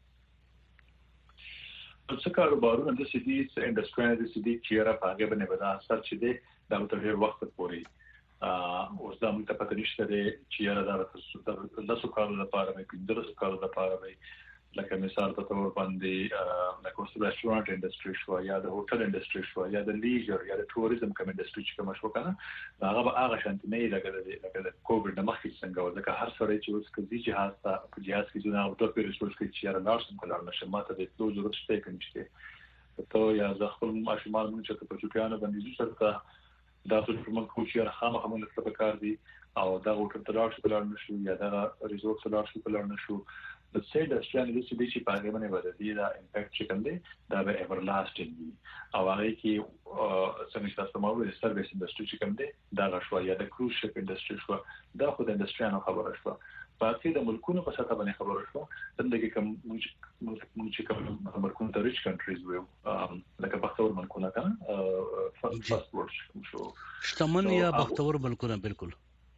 څه کاروبارونه د سیدي انډستری د سیدي چیرې په هغه باندې ودا اثر چې دی دا تر ډېر وخت پورې اوس دا موږ ته پته نشته دی چې یاره دا د سکالو لپاره مې د سکالو لپاره مې لکه مثال په تور باندې لکه اوس ریسټورانټ انډستری شو یا د هوټل انډستری شو یا د لیجر یا د ټوریزم کوم انډستری چې کوم شو کنه هغه به هغه شانت نه لګل د کووډ د مخکې څنګه ولکه هر سړی چې اوس کوي جهاز ته جهاز کې جوړه او د پیریسورس کې چې یاره نارسم کولای نشي ماته د ټول ضرورت شته کوم چې ته یا ځ خپل ماشومان موږ چې په چوکیانو باندې ځو دا څه موږ کوشش راخامه هم له څه کار دي او دا هوټل ته لاړ شو بلار نشو یا دا ریزورټ ته لاړ شو بلار نشو د سې د اشیاء د چې په هغه باندې ورته دا امپیکټ چې کوم دی دا به ایورلاستینګ وي او هغه کې څنګه تاسو مو د سرویس انډستری چې کوم دی دا غشوا یا د کروز شپ انډستری شو دا خو د انډستری نه خبره شو باقي د ملکونو په سطح باندې خبره شو دغه کوم موږ چې کوم ملکونو ته ریچ کنټریز وو لکه بختور ملکونه کنه فرست ورلد شو شتمن یا بختور ملکونه بالکل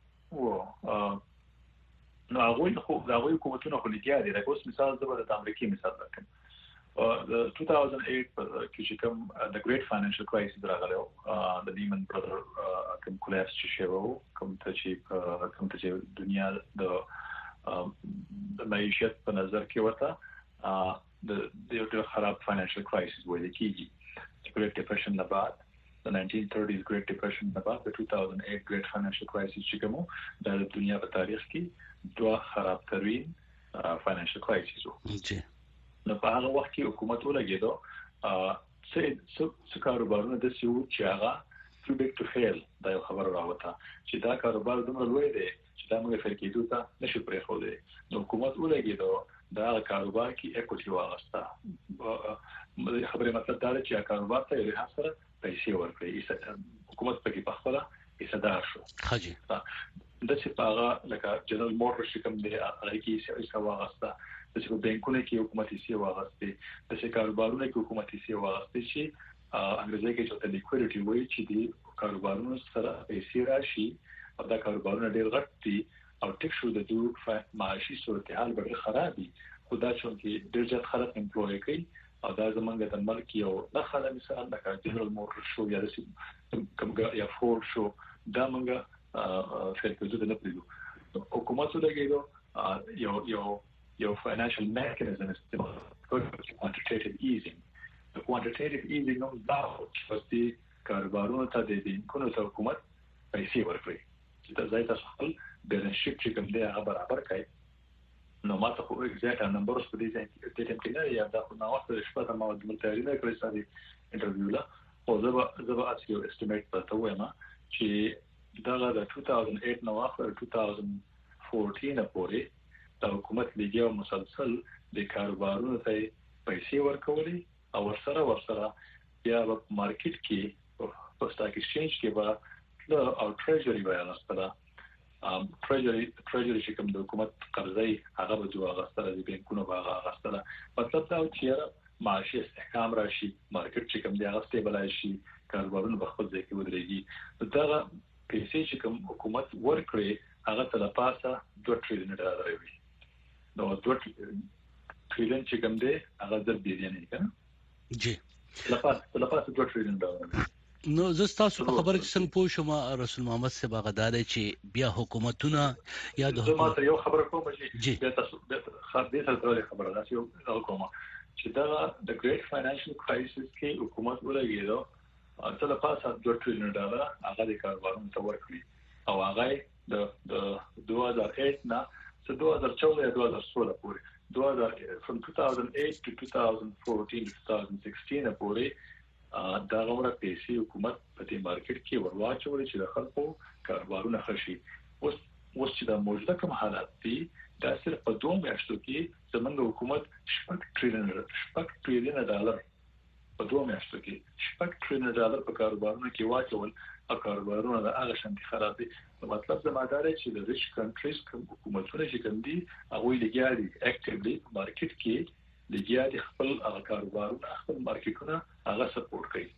نو هغه خو دا وایي حکومتونه خو لیکیا دي لکه اوس مثال د امریکای مثال درکم د 2008 کې چې کوم د ګریټ فاینانشل کرایسس راغلی د لیمن برادر کوم کولاپس چې شوه کوم ته چې دنیا د معیشت په نظر کې ورته د یو ډېر خراب فاینانشل کرایسس وایي کېږي ګریټ ډیپریشن نه بعد the 1930s Great Depression نه بعد د 2008 Great Financial Crisis چې کوم د دنیا په تاریخ کې دوه خراب ترين فاینانشل کرایسس وو نو په هغه وخت کې حکومت ولګیدو څه کاروبارونه د سیو چې هغه too big to fail دا یو خبر راوته چې دا کاروبار دومره لوی دی چې دا موږ فرقېدو ته نشو پرې خو دی نو حکومت ولګیدو دا کاروبار کې اکوټي واغسته خبره مطلب دا چې کاروبار ته یې حاصله پیسې ورکړي حکومت پکې په خپل حصدار شو حاجی د څه پاغه لکه جنرال موټر چې کوم دی هغه کې څه واغسته د څه بانکونو کې حکومت یې واغسته د څه کاروبارونو کې حکومت یې واغسته چې انګریزي کې چې د لیکویډټي وایي چې د کاروبارونو سره پیسې راشي او دا کاروبارونه ډېر غټ دي او ټیک شو د دوه معاشي صورتحال به خرابي خدا چون کې ډېر ځات خلک امپلوي کوي او دا زمونږ د ملک یو نه خاله مثال د جنرال موټر شو یا د کومګه یا فورد شو دا مونږه فلکو د نه پریدو حکومت لګیدو یو فاینانشل میکانیزم استعمال کوانټیټیټیو ایزینګ د کوانټیټیټیو ایزینګ نو دا چې کاروبارونو ته د بانکونو ته حکومت پیسې ورکړي چې دا ځای تاسو خپل بیلانس شیټ چې کوم دی هغه برابر کړئ نو ماته خو اگزیکټ نمبرز په دې ځای کې د ټیم کې یا دا خو نو وخت شپه ته ما د ملتاري نه کړی ساري انټرویو لا او زه اصلي یو استیمیټ پته وایم چې دا د 2008 نو اخر 2014 پورې د حکومت لګیا مسلسل د کاروبارونو ته پیسې ورکولې او ورسره بیا په مارکیټ کې په سٹاک ایکسچینج کې به او ټریجري بیان استلا ټریجري چې کوم د حکومت قرضې هغه به دوه غستره د بانکونو باغ غستره مطلب دا چې معاشي استحکام راشي مارکیټ چې کوم دی هغه سټیبل شي کاروبارونه په خپل ځای کې ودرېږي دا پیسې چې کوم حکومت ورکړي هغه ته د پاسه 2 ټریلیون ډالر وي نو 2 ټریلیون چې کوم دی هغه د بلیون نه کنه جی لپاره 2 ټریلیون ډالر نو زه تاسو په خبره کې څنګه پوه شوم رسول محمد صاحب غدار چې بیا حکومتونه یا د حکومت یو خبره کوم چې بیا تاسو خبرې سره خبره راځي یو کومه چې دا د ګریټ فاینانشل کرایسس کې حکومت ولګیدو چې د پاسه 2 ټریلیون ډالر هغه د کاروبارونو ته ورکړي او هغه د 2008 نه تر 2014 یا 2016 پورې from 2008 to 2014 2016 پورې دا غوړه پیسې حکومت په دې مارکیټ کې ورواچول چې د خلکو کاروبارونه خشي اوس چې د موجوده کوم حالات دي دا صرف په 2 میاشتو کې زمونږ حکومت 6 ټریلیون ډالر په 2 میاشتو کې $6 تریلیون په کاروبارونو کې واچول او کاروبارونه د هغه شانتي خراب دي. مطلب د ماداري چې د ریچ کنټریز حکومتونه چې کوم دي هغه لګیاري اکټیولی مارکیټ کې لګیاري خپل کاروبارونه خپل مارکیټونه هغه سپورټ کوي.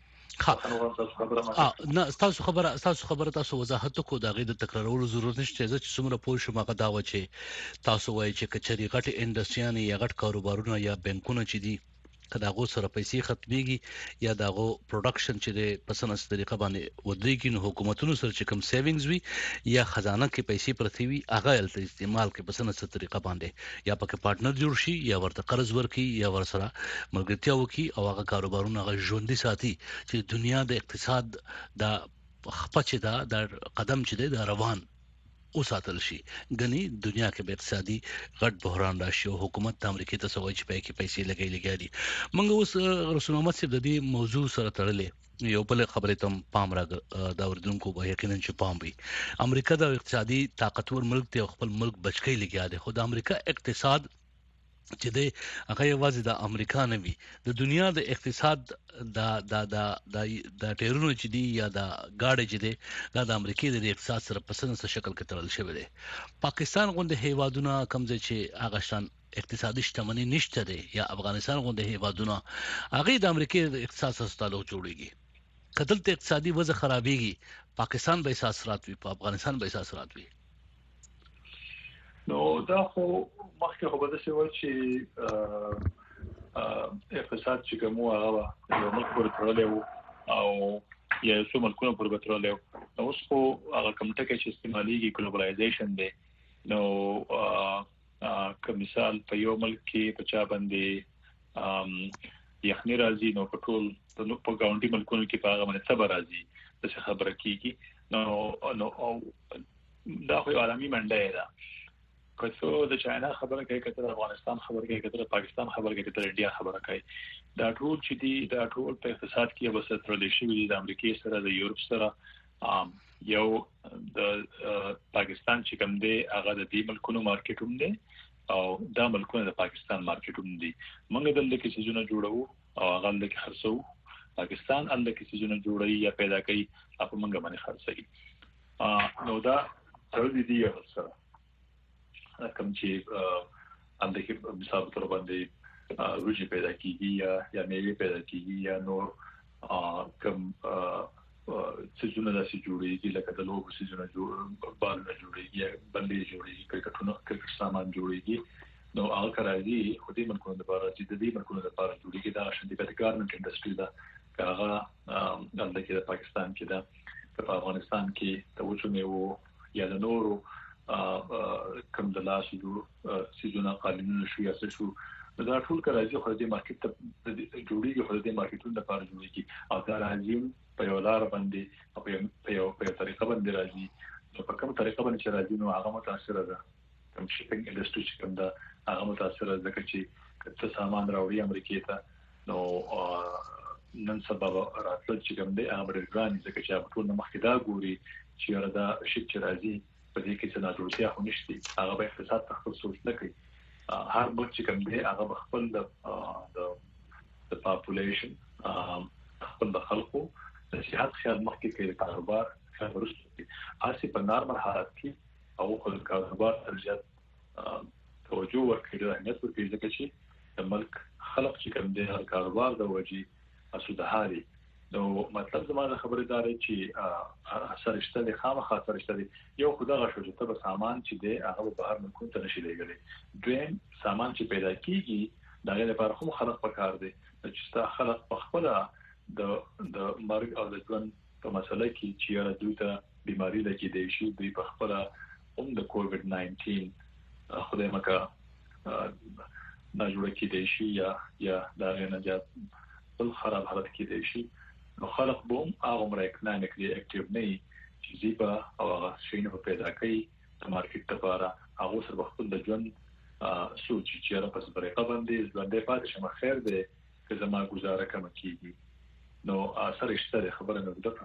نه تاسو خبره تاسو وضاحت کو دا غي د تکرارولو ضرورت نشته چې څومره پوه شو ماګه دا و چې تاسو وایي چې کچري غټ انډستریانه یا غټ کاروبارونه یا بانکونه چې دي کدا غو سره پیسې ختميږي یا داغو پروډکشن چې د پسنس طریقه باندې ودرېږي نو حکومتونو سره چې کوم سیوینګز وي یا خزانه کې پیسې پرتی وي هغه الته استعمال کې پسنس طریقه باندې یا پکې پارټنر جوړ شي یا ورته قرض ورکي یا ورسره ملګرتیا وکي او هغه کاروبارونه هغه ژوندۍ ساتي چې دنیا د اقتصاد د خپچ د قدم چې د روان او ساتل شي. غني دنیا کې به اقتصادي غټ بحران راشي او حکومت د امریکای ته سوي چې په کې پیسې لګي. موږ اوس رسول محمد صاحب د دې موضوع سره تړلې یو بل خبره ته پام را دا وردونکو به یقینا چې پام وي. امریکا د اقتصادي طاقتور ملک دی او خپل ملک بچکی لګیا دی. خو د امریکا اقتصاد چې د هغه یوازې د امریکا نه وي د دنیا د اقتصاد د ټیرونو چې دی یا د گاډي چې دی د امریکای د اقتصاد سره په سنسه شکل کې تړل شوی دی. پاکستان غونډه هیوادونه کمزې چې هغه شان اقتصادي شتمنۍ نشته دی یا افغانستان غونډه هیوادونه هغه د امریکای د اقتصاد سره تعلق جوړيږي. کله ته اقتصادي وضع خرابيږي پاکستان به احساسات وي په افغانستان به احساسات وي. نو دا خو مخکې خو به د څه و چې اقتصاد چې کومه هغه یو ملک پر تړلې او یا څو ملکونه پر تړلې نو اوس خو هغه کوم ټکی چې استعماليږي ګلوبلایزیشن دی. نو کوم مثال په یو ملک کې په چا باندې یخني راځي نو په ټول په ګاونډي ملکونو کې په هغه باندې صبر راځي د خبره کیږي. نو دا خو عالمي منډه ده. کله د چاینا خبره کوي کله افغانستان خبره کوي کله پاکستان خبره کوي کله انډیا خبره کوي. دا ټول چې دي دا ټول په اقتصاد کې به سترل شي د امریکای سره د یورپ سره یو د پاکستان چې کوم دی هغه د دې ملکونو مارکیټ هم دی او دا ملکونه د پاکستان مارکیټ هم دي. موږ دلته کې سيزونه جوړو او هغه دلته خرڅو. پاکستان دلته کې سيزونه جوړي یا پیدا کوي په موږ باندې خرڅي. نو دا ټول دي یو سره کوم چې اندې کې مثال تر باندې روجي پیدا کیږي یا میوه پیدا کیږي یا نور کوم سيزونه داسې جوړيږي لکه د لوګو سيزونه بالونه جوړيږي یا بلې جوړيږي کټونه سامان جوړيږي. نو هغه راځي خو دې ملکونو لپاره چې د دې ملکونو لپاره جوړيږي دا شاندې د ګارمنټ انډستری دا هغه د کې د پاکستان کې دا په افغانستان کې د وچو میوه یا د نورو کوم د لاس سيزونه قانوني شو یا څه شو دا ټول راځي خو دې مارکیټ ته جوړيږي خو دې مارکیټونو لپاره جوړيږي او دا راځي په یو لار باندې او په یو طریقه باندې راځي. نو په کوم طریقه باندې چې راځي نو هغه متاثر ده. کوم شپینګ انډستری چې کوم دا هغه متاثر ده ځکه چې کله سامان راوړي امریکای ته نو نن سبا راتلل چې کوم دی هغه ډېر ځکه چې په ټول مخکې دا ګوري چې دا شي چې راځي په دې کې څه ناجوړتیا خو نشته. هغه به اقتصاد ته خپل سوچ نه کوي. هر ملک چې کوم دی هغه خپل د پاپولیشن خپل د خلکو د صحت خیال مخکې کوي کاروبار ورسته اسی په نارمل حالت کې او خپل کاروبار ترجیح توجه ورکړي د اهمیت ورکړي ځکه چې د ملک خلک چې کوم دی هر کاروبار د وجې اسودهاري. نو مطلب زموږ خبره دار چې اثر شته د خامخا اثر شته یو خدای غشو چې ته سامان چې دی هغه بهر ملکونو ته نشي لګلې. دویم سامان چې پیدا کیږي دا لپاره هم خلک پکار دي چې ستا خلک په خپل د مرګ او د ژوند په مسله کې چې دوی ته بيماري لګي دی شي دوی په خپل هم د کووډ 19 خدای مکه نه جوړ کې دی شي یا دا نه جات بل خراب حالت کې دی شي. نو خلق بوم هغه عمره اکونومیکلی اکټیو نه چې زیبا او هغه شینه په پیدا کوي د مارکیټ لپاره هغه سره خپل د ژوند سوچ چې را پس طریقه باندې ژوند د پاتې شمه خیر دی که زما گزاره کوم کیږي. نو اثر شته خبره نه ده.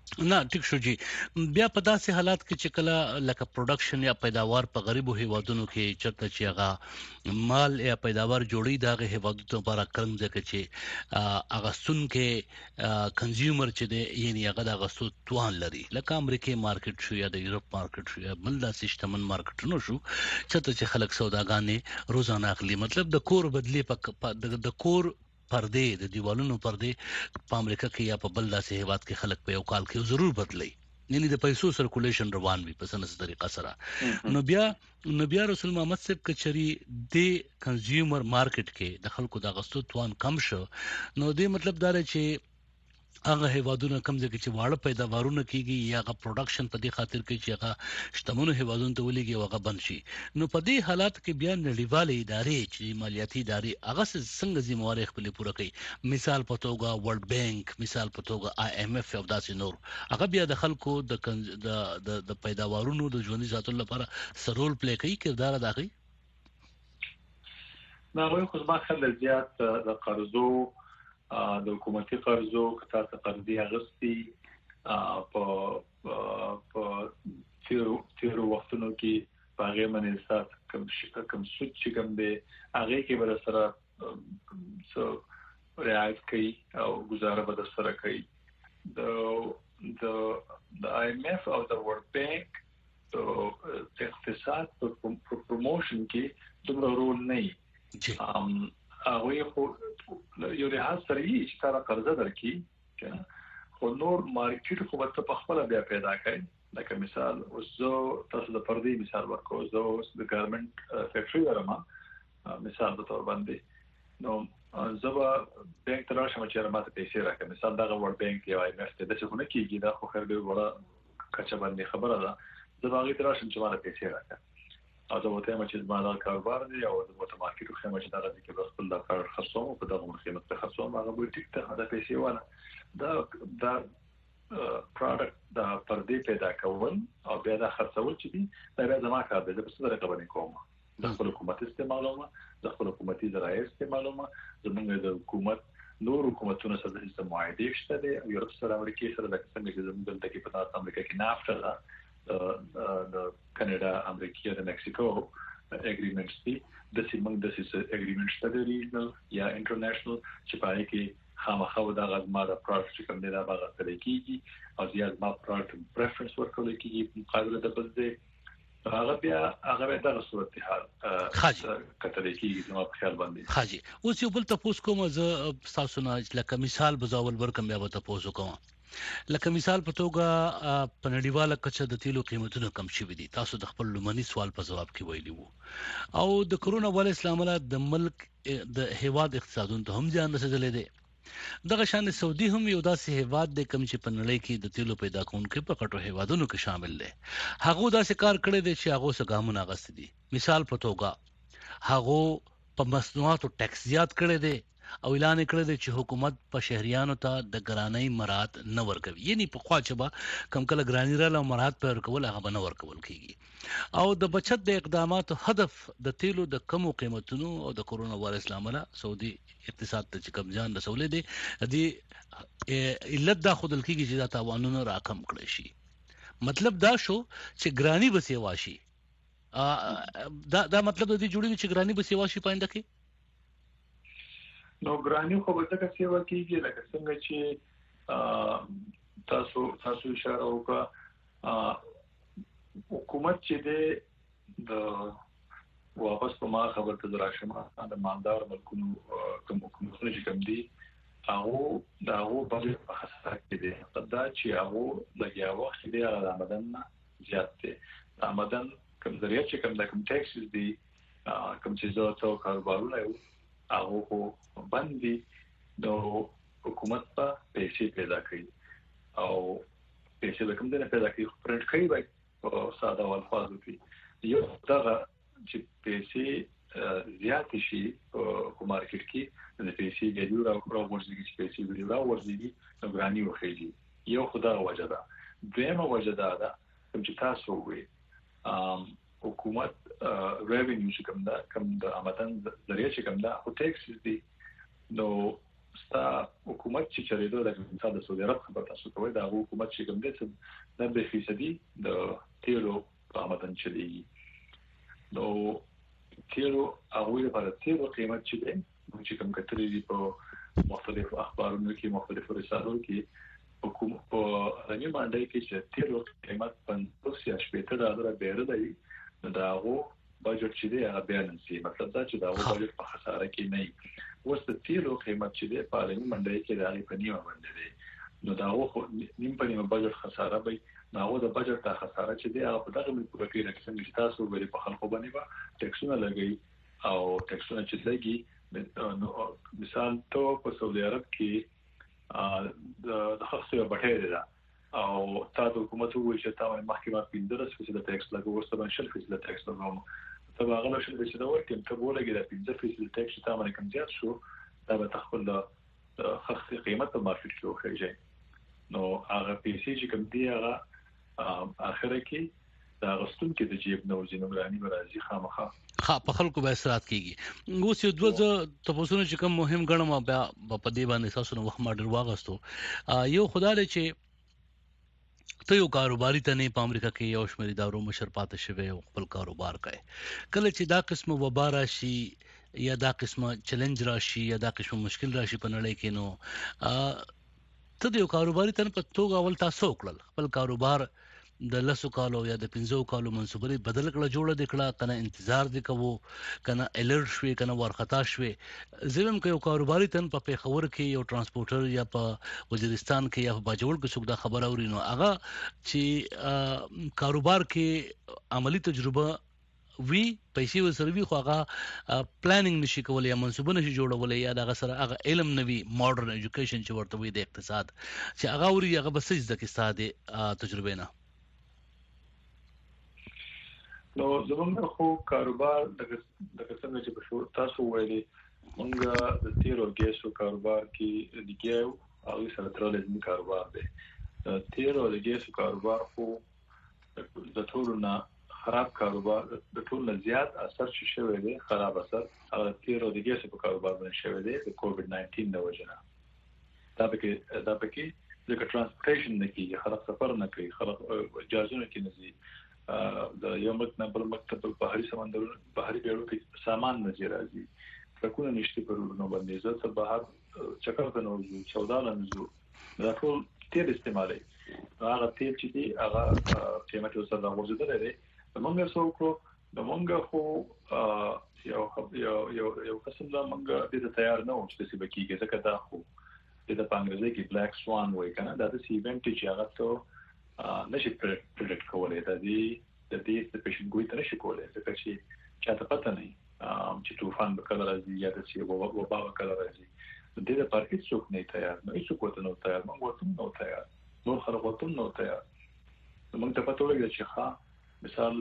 نه ټیک شو جی بیا په داسې حالات کې چې کله لکه پروډکشن یا پیداوار په غریبو هیوادونو کې چرته چې هغه مال یا پیداوار جوړي دغه هیوادونو لپاره کړم ځکه چې هغه سن کې کنزیومر چې دی یعنی هغه د غسو توان لري لکه امریکای مارکیټ شو یا د یورپ مارکیټ شو یا بل داسې شتمن مارکیټونو شو چرته چې خلک سوداګانې روزانه اخلي مطلب د کور بدلی په د کور پردې د دیوالونو پردې په امریکا کې یا په بل داسې هیواد کې خلک په یو کال کې ضرور بدلی یعنی د پیسو سرکولیشن روان وي په سنس طریقه سره نو بیا رسول محمد صاحب کچري د کنزیومر مارکیټ کې د خلکو د غستو توان کم شو نو دې مطلب دا چې هغه هیوادونه کم ځکه چې واړه پیداوارونه کیږي یا هغه پروډکشن په دې خاطر کې چې هغه شتمنو هیوادونو ته ولېږي او هغه بند شي نو په دې حالات کې بیا نړیوالې ادارې چې مالیاتي ادارې هغه څنګه ذمہواری خپل پوره کوي مثال په توګه ورلد بانک مثال په توګه IMF او داسې نور هغه بیا د خلکو د پیداوارونو د ژوندۍ ساتلو لپاره سرول پلی کوي کردار ادا کوي نو هغه خو ما خلک زیات د قرضو د حکومتي قرضو کته قرضې اغستي په تیرو وختونو کې باغې منې سات کم سود چې کوم دی هغه کې بل سره سو رعایت کوي او گزاره به سره کوي د IMF او د ورلد بانک د اقتصاد په پروموشن کې دومره رول نه هغه خو یو لحاظ سره یې چې کار قرضه درکې کنه خو نور مارکیټ خو به په خپل بیا پیدا کړي لکه مثال اوس زه تاسو د پردې مثال ورکوم زه اوس د ګورنمنت فیکټری ورما مثال په تور باندې نو زه بانک ته راشم چې راته پیسې راکړم مثال دغه ورلد بانک یا IMF ته د څه نه کیږي دا خو خیر دی وړه کچا باندې خبره ده زه باغې ته راشم چې ماته پیسې راکړم او دا وته چې ما دا کاروبار دی او د وته مارکیټ خو چې دا د کې خپل د کار خرڅوم په دغه قیمت په خرڅوم هغه به ټیک ته دا پیسې واله دا پروډکټ دا پردې پیدا کول او بیا دا خرڅول چې دي دا بیا زما کار دی په څه طریقه باندې کوم د خپل حکومت استعمالومه د خپل حکومتي ذرایع استعمالومه زمونږ د حکومت نور حکومتونو سره د معاهده شته دي یورپ سره امریکا سره د څنګه چې زموږ دلته کې په امریکا کې نافټا ده د کاناډا امریکا د مکسیکو اګریمنټس دي د سیمنګ د سیس اګریمنټس ته ریجنل یا انټرنیشنل چې پای کې خامخا د غزما د پروډکټ کوم دی دا باغ سره کیږي او زیات ما پروډکټ پریفرنس ورکول کیږي مقابله د بل دی هغه د صورت حال کتل کیږي نو په خیال باندې حاجی اوس یو بل تاسو کوم زه تاسو نه لکه مثال بزاول ورکم بیا تاسو کوم لکه مثال په توګه په نړیواله کچه د تیلو قیمتونه کم شوي دي تاسو د خپل لومړني سوال په جواب کې ویلي وو او د کرونا وایرس لامل د ملک د هیواد اقتصادونو ته هم ځان رسیدلې دي دغه شان سعودي هم یو داسې هیواد دی کوم چې په نړۍ کې د تیلو پیدا کوونکو په کټو هیوادونو کې شامل دی هغه داسې کار کړی دی چې هغه څنګه ګامونه غستې دي مثال په توګه هغه په مصنوعاتو ټیکس زیات کړی دی او اعلان کړی دی چې حکومت په شهريانو ته د ګرانۍ مراد نه ورکوي یعنی په خوا چې به کم کله ګرانی را له مراد پر کول هغه نه ورکول کیږي او د بچت د اقداماتو هدف د تیلو د کمو قیمتونو او د کرونا وایرس لامل سعودي اقتصاد ته کم ځان رسولې دي د علت دا خودل کیږي چې دا تاوانونه راکم کړي شي مطلب دا شو چې ګرانی به سیوا شي دا مطلب د دې جوړې چې ګرانی به سیوا شي پاینده کې نو ګرانی خو به څنګه سیوا کیږي لکه څنګه چې تاسو اشاره وکړه حکومت چې د واپس په ما خبر ته راشم د مالدار ملکونو کوم حکومتونه چې کوم دي هغه په خساره کې دي دا چې هغه لګیا وخت دی د آمدن زیات دی آمدن کوم ذریعہ چې کوم د کوم ټیکسز دي کوم چې زه تاسو کاروبارونه یو هغه باندې د حکومت په پیسې پیدا کړي او پیسې د کوم ځای پیدا کړي پرنټ کړي وای په ساده الفاظو کې یو دا چې پیسې زیات شي په مارکیټ کې د پیسې ګډو راو ورځي چې پیسې ګډو راو ورځي نو ګرانی وخیږي یو خدای وجه ده دویمه وجه ده چې تاسو وي حکومت ریوینیو چې کوم د آمدن ذریعہ چې کوم دا او ټیکس دي نو ستا حکومت چې چلیدو د مثال د سعودي عرب خبر تاسو کوی دا حکومت چې کوم دي 90% د تیلو په آمدن چلیږي نو تیلو هغه لپاره تیلو قیمت چې دی چې کوم کتري دي په مختلفو اخبارونو کې مختلفو رسالو کې حکومت په رنګ باندې کې چې تیلو قیمت $50 بیره دی دا هغه بجټ چې دی هغه بیان شي مطلب دا چې دا هغه بجټ په خساره کې نه وي وسته تیلو قیمت چې دی په رنګ باندې کې دا په نیمه باندې دی نو دا هغه نیم په نیمه بجټ خساره وي نو د بجټ ته خساره چې دی هغه په دغه ملي کې راځي چې تاسو غوړي په خلکو باندې به ټیکسونه لګي او ټیکسونه چې لګي مثال ته په سعودي عرب کې د خاصه بټه ده او تاسو حکومت وایي چې تاسو محکمه 15% ټیکس لګوي ورسره 10% ټیکس لګوي تبع غلا شو چې دا ورته ته بولګي د 15% ټیکس ته باندې کم زیات شو دا به تخفل د خاصه قیمت په مارکیټ کې وخیږي نو هغه پیسې چې کوم دی هغه اخره کې دا غستون کې د جیب نو ځینورانی برازي خامخا په خلکو به اثرات کیږي اوس یو دوه تاسو چې کوم مهم ګڼم بیا په دې باندې تاسو نو وخت ما ډیر واغستو یو خدای چې ته یو کاروباري ته نه په امریکا کې یو شمېر دارو مشر پاتې شوی او خپل کاروبار کوي کله چې دا قسمه وبا راشي یا دا قسمه چیلنج راشي یا دا قسمه مشکل راشي په نړۍ کې نو ته یو کاروباري ته په توګه اول تاسو کړل خپل کاروبار د لسو کالو یا د 15 کالو منسوبري بدل کړه جوړه دکړه کنه انتظار وکاو کنه الرټ شوي کنه ورختا شوي زمم کې یو کاروباري تن په پیښور کې یو ترانسپورټر یا په وزیرستان کې یا په باجوړ کې څوک دا خبر اورینو هغه چې کاروبار کې عملی تجربه وی پیسې وسروي خو هغه پلانینګ نشي کولای یا منسوبه نشي جوړولای یا دغه سره هغه علم نوي ماډرن ایجوکیشن چې ورته وي د اقتصاد چې هغه وري هغه بس د اقتصاد تجربه نه نو زموږ خو کاروبار د څنګه چې په تاسو وایي موږ د تیرو ګیسو کاروبار کې دیګیو او سره ترلېزم کاروبار دی تیرو د ګیسو کاروبار خو د ټولو نه خراب کاروبار د ټولو نه زیات اثر شوی دی خراب اثر هغه تیرو د ګیسو په کاروبار باندې شوی دی د کووډ-19 د وجنه دا پکې د ترانسپورټیشن نه کې خلک سفر نه کوي خلک اجازه نه کوي د یو مکتب بل مکتب بحري سمندرونو بحري بیړو کې سامان نه راځي ټکونه نشته پرونو باندې زه ته بهر چکر ته نوځو چوداله نوځو دا ټول تیل استعمالي هغه تیل چې دی هغه قیمت یې سره ورزيدل دی موږ څوک د موږ خو یو قسم لا موږ دې تیار نه و چې څه بکیږي ځکه دا خو د پنځه کې بلیک سوان وای کنه دا د ایونت چې هغه ته نشي پرډکټ کولای د دې د پیشن ګوي ته نشي کولای ځکه چې چاته پته نه چې طوفان به کله راځي یا د سی وبا به کله راځي د دې لپاره هیڅ څوک نه تیار نه هیڅ څوک نه تیار موږ ورته نه تیار نور خلک ورته نه تیار موږ ته پته ولګي چې ښا مثال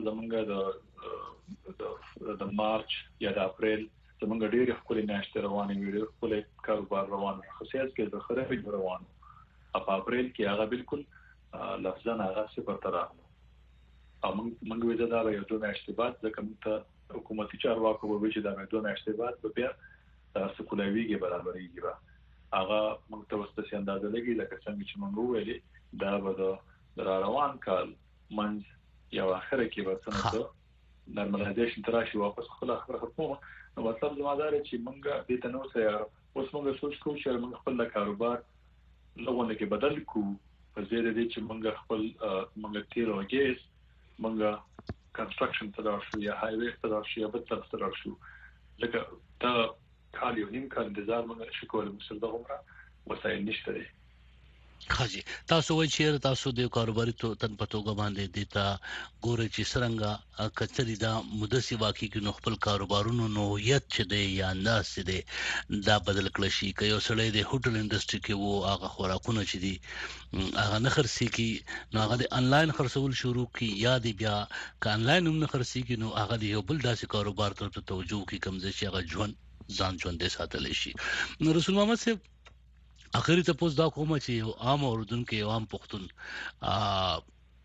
زمونږ د مارچ یا د اپریل زمونږ ډېر خپل ناشته روانې ویډیو خپل کاروبار روان خصوصیت کې د خرابې روان په اپریل کې هغه بالکل لفظاً هغه صفر تر راغلو او موږ وځه دا یو دوه میاشتې بعد ځکه موږ حکومتي چارواکو به چې دا دوه میاشتې بعد به بیا تاسو کولایږي برابرېږي به هغه موږ ته وسته اندازه لګي لکه څنګه چې موږ ویلي دا به د روان کال منځ یا اخره کې به څنګه نورمالایزیشن تراشي واپس خپل خبره نو مطلب زموږ چې موږ دې ته نو سره اوس موږ سوچ کوو چې موږ خپل کاروبار لغونه کې بدل کوو په زیاده دي چې موږ خپل موږ تیر او ګیس موږ کنستراکشن ته شو یا هایوي ته شو یا بل څه ته شو لکه دا کال یو نیم کال انتظار موږ شو کولای مسل د عمره وسایل نشته دي خاصي تاسو وایي چې تاسو د کاروباري تن پتوګه باندې دیتا ګوري چې څنګه کچري دا مدسي واقعي کې نو خپل کاروبارونو نوعیت چې دی یا انداز چې دی دا بدل کړی شي که یو سړی د هوټل انډستری کې وو هغه خوراکونه چې دي هغه نه خرڅي کی نو هغه د انلاین خرڅول شروع کی یا دی بیا ک انلاین هم نه خرڅي کی نو هغه د یو بل داسې کاروبار ته توجه کی کمزې شي هغه ځان ژوند ساتل شي نو رسول محمد صاحب اخري ته پوس دا کومه چې یو عام اوردونکو یو عام پښتون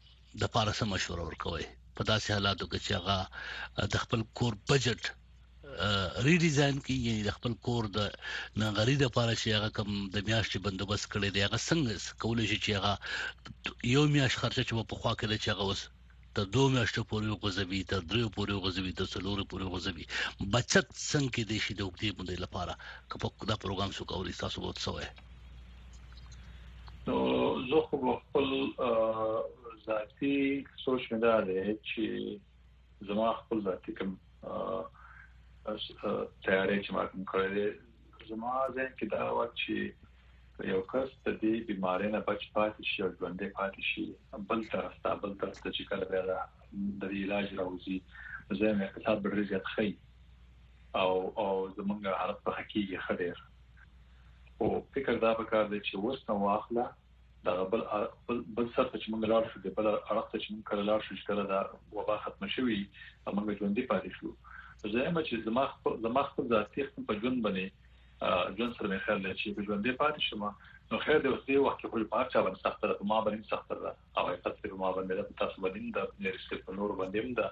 د پارسه مشوره ورکوي په داسې حالاتو کې چې هغه د خپل کور بجټ ریډیزاین کی یعنی د خپل کور د نغری د لپاره چې هغه کم د میاشتې بندوبست کړي دی هغه څنګه کولای شي چې هغه یو میاشت خرچه چې په خوا کې چې هغه وس تر 2 میاشتو پورې غوځوي تر 3 پورې غوځوي تر 4 پورې غوځوي بچت څنګه دي شي د وګړي مونږ لپاره کله دا پروګرام شو کولای تاسو ووت سوې نو زه خو خپل ذاتي سوچ مې دا دی چې زما خپل ذاتي کوم تیاری چې ما کوم کړی دی زما ځین کې دا وخت چې یو کس د دې بیمارۍ نه بچ پاتې شي او ژوندې پاتې شي بل طرف ته چې کله بیا د علاج راوځي زه مې اقتصاد ډېر زیات ښه او زمونږ حالت په حقیقي خډیر او فکر دا وکړ چې وسنه واخله دا بل سره چې موږ لاړ شو د بل اړخ ته چې موږ کله لاړ شو چې کله دا وبا ختم شوي موږ ژوندې پاتې شو زه مې چې زما خپل ذاتي په ژوند باندې ژوند سره مې خیال لري چې په ژوندې پاتې شم نو خیر د اوسې وخت کې خپل پارچا باندې سخت ده ما باندې سخت ده او حقیقت په ما باندې د تاسو باندې د نریسته په نور باندې ده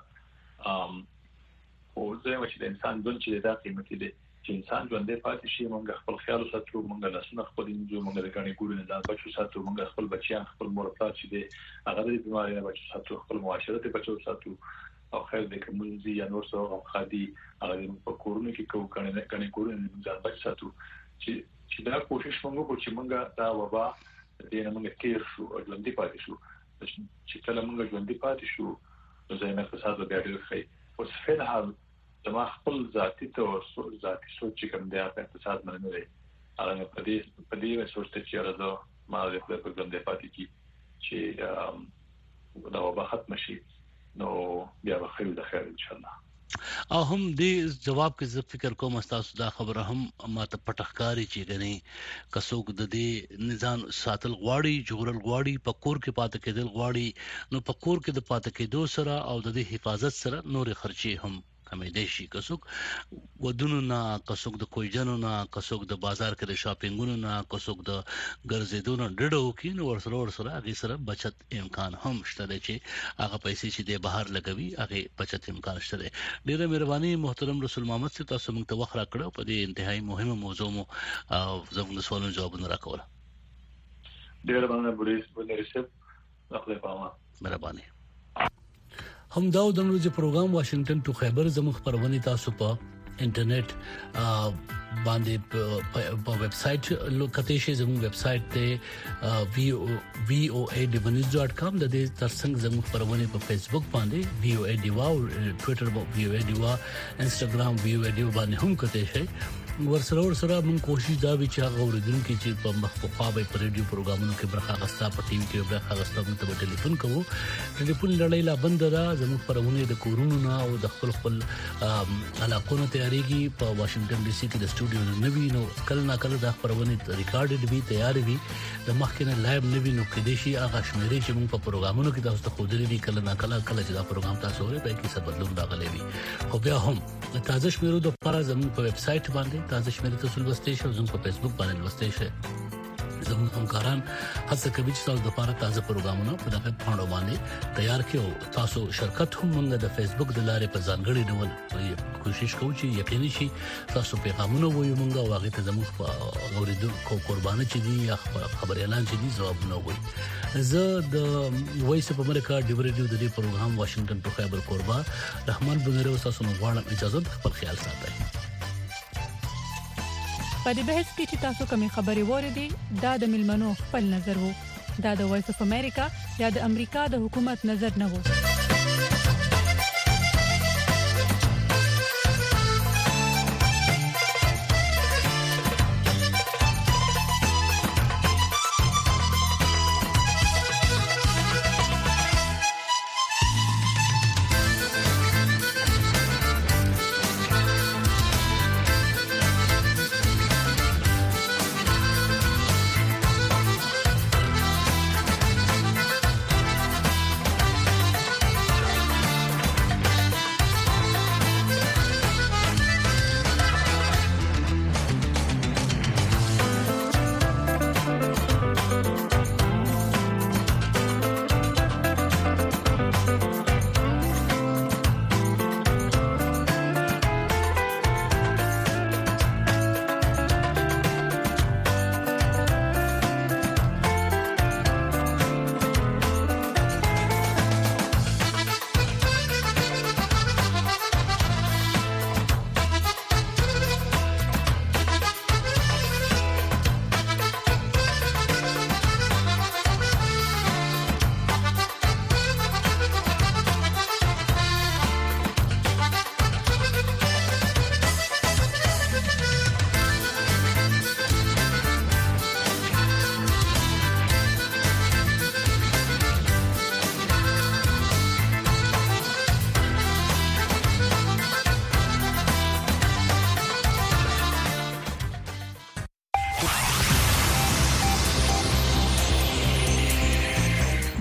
او زه مې چې د انسان ژوند چې دا قیمتي دی چې انسان ژوندې پاتې شي موږ خپل خیال ساتو موږ لاسونه خپل انجو موږ د غني ګورو نه بچو ساتو موږ خپل بچیان خپل مور پلار چې دي هغه د بیماری نه بچو ساتو خپل معاشرت بچو ساتو او خیر د کومځي یا نور څو خادي هغه په کورونه کې کنه کورونه ځان بچ ساتو چې دا کوشش موږ وکړو چې موږ دا وبا د نه موږ تیر شو او ژوندې پاتې شو چې کله موږ ژوندې پاتې شو نو زه مې اقتصاد بیا ډېر ښه اوس فل حال زما خپل ذاتي سوچ چې کوم دی په اقتصاد باندې نه دی هغه په دې سوچ ته چې راځو ما د خپل په ژوندې پاتې کی چې دا وبا ختم شي نو بیا به خیر د خیر ان شاء الله او هم دې جواب کې زه فکر کوم تاسو دا خبره هم ماته پټخکاری چې غني کڅوګ د دې نظام ساتل غواړي جوړل غواړي په کور کې پاتې کېدل غواړي نو په کور کې د پاتې کېدو سره او د دې حفاظت سره نور خرچي هم کمې دي شي کڅوګ ودونو نه کڅوګ د کویجنو نه کڅوګ د بازار کې د شاپینګونو نه کڅوګ د ګرځېدو نه ډډو کې نو ورسره هغه سره بچت امکان هم شته چې هغه پیسې چې د بهر لګوي هغه بچت امکان شته ډیره مهرباني محترم رسول محمد صاحب تاسو موږ ته وخت راکړو په دې انتهایی مهمه موضوع مو زموږ سوالونو جوابونه راکول ډیره باندې بریس رسب خپل پامه مهرباني هم دا د نړۍ پروګرام واشنگټن ټو خیبر زموږ خبرونه تاسو په انټرنیټ باندې په ویب سټ لوکته شي زموږ ویب سټ ته voa.com د دې ترڅنګ زموږ خبرونه په فیسبوک باندې voa diva او ټوئیټر باندې voa diva انستګرام voa diva باندې هم کته شي ورسره موږ کوشش دا وی چې هغه اوریدونکو چې په مخفوقه په ریډیو پروګرامونو کې برخه غستا په ټي وي کې برخه غستا موږ ته ټلیفون کوو ټلیفون لړۍ لا بند را زموږ پرونه د کورونو نه او د خپل علاقونو تیاریږي په واشنگټن ډي سي کې د سټوډیو نوی نو کله نا کله د پرونه ریکارډډ وی تیار وی د مخکنه لایو نوی نو کې د شي هغه شمیرې چې موږ په پروګرامونو کې تاسو ته خو دې کله نا کله چې دا پروګرام تاسو اورئ په کې څه بدلون راغلی وي خو بیا هم تازه شمیرو د لپاره زموږ په ویب سټ باندې تاسو شمیرې تاسو لوستئ شئ زموږ په فیسبوک باندې لوستئ شئ زموږ همکاران هڅه کوي چې تاسو د لپاره تازه پروګرامونه په دغه پاڼو باندې تیار کړو تاسو شرکت هم موږ د فیسبوک د لارې په ځانګړي ډول کوشش کوو چې یقیني شي تاسو پیغامونه وایو موږ او هغه ته زموږ اوریدونکو قرباني چې دي یا خبر اعلان چې دي ځوابونه وایي زه د وایس اف امریکا ډیوریډیو د دې پروګرام واشنگټن ټو خیبر قربا رحمان بنره تاسو نو غواړم اجازه خپل خیال ساتئ په دې بحث کې چې تاسو کومې خبرې وریدي دا د ملمنو خپل نظر وو دا د وایس اف امریکا یا د امریکا د حکومت نظر نه وو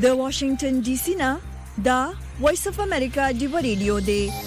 د واشنگټن ډي سي نه دا وایس اف امریکا دی ریډیو دی.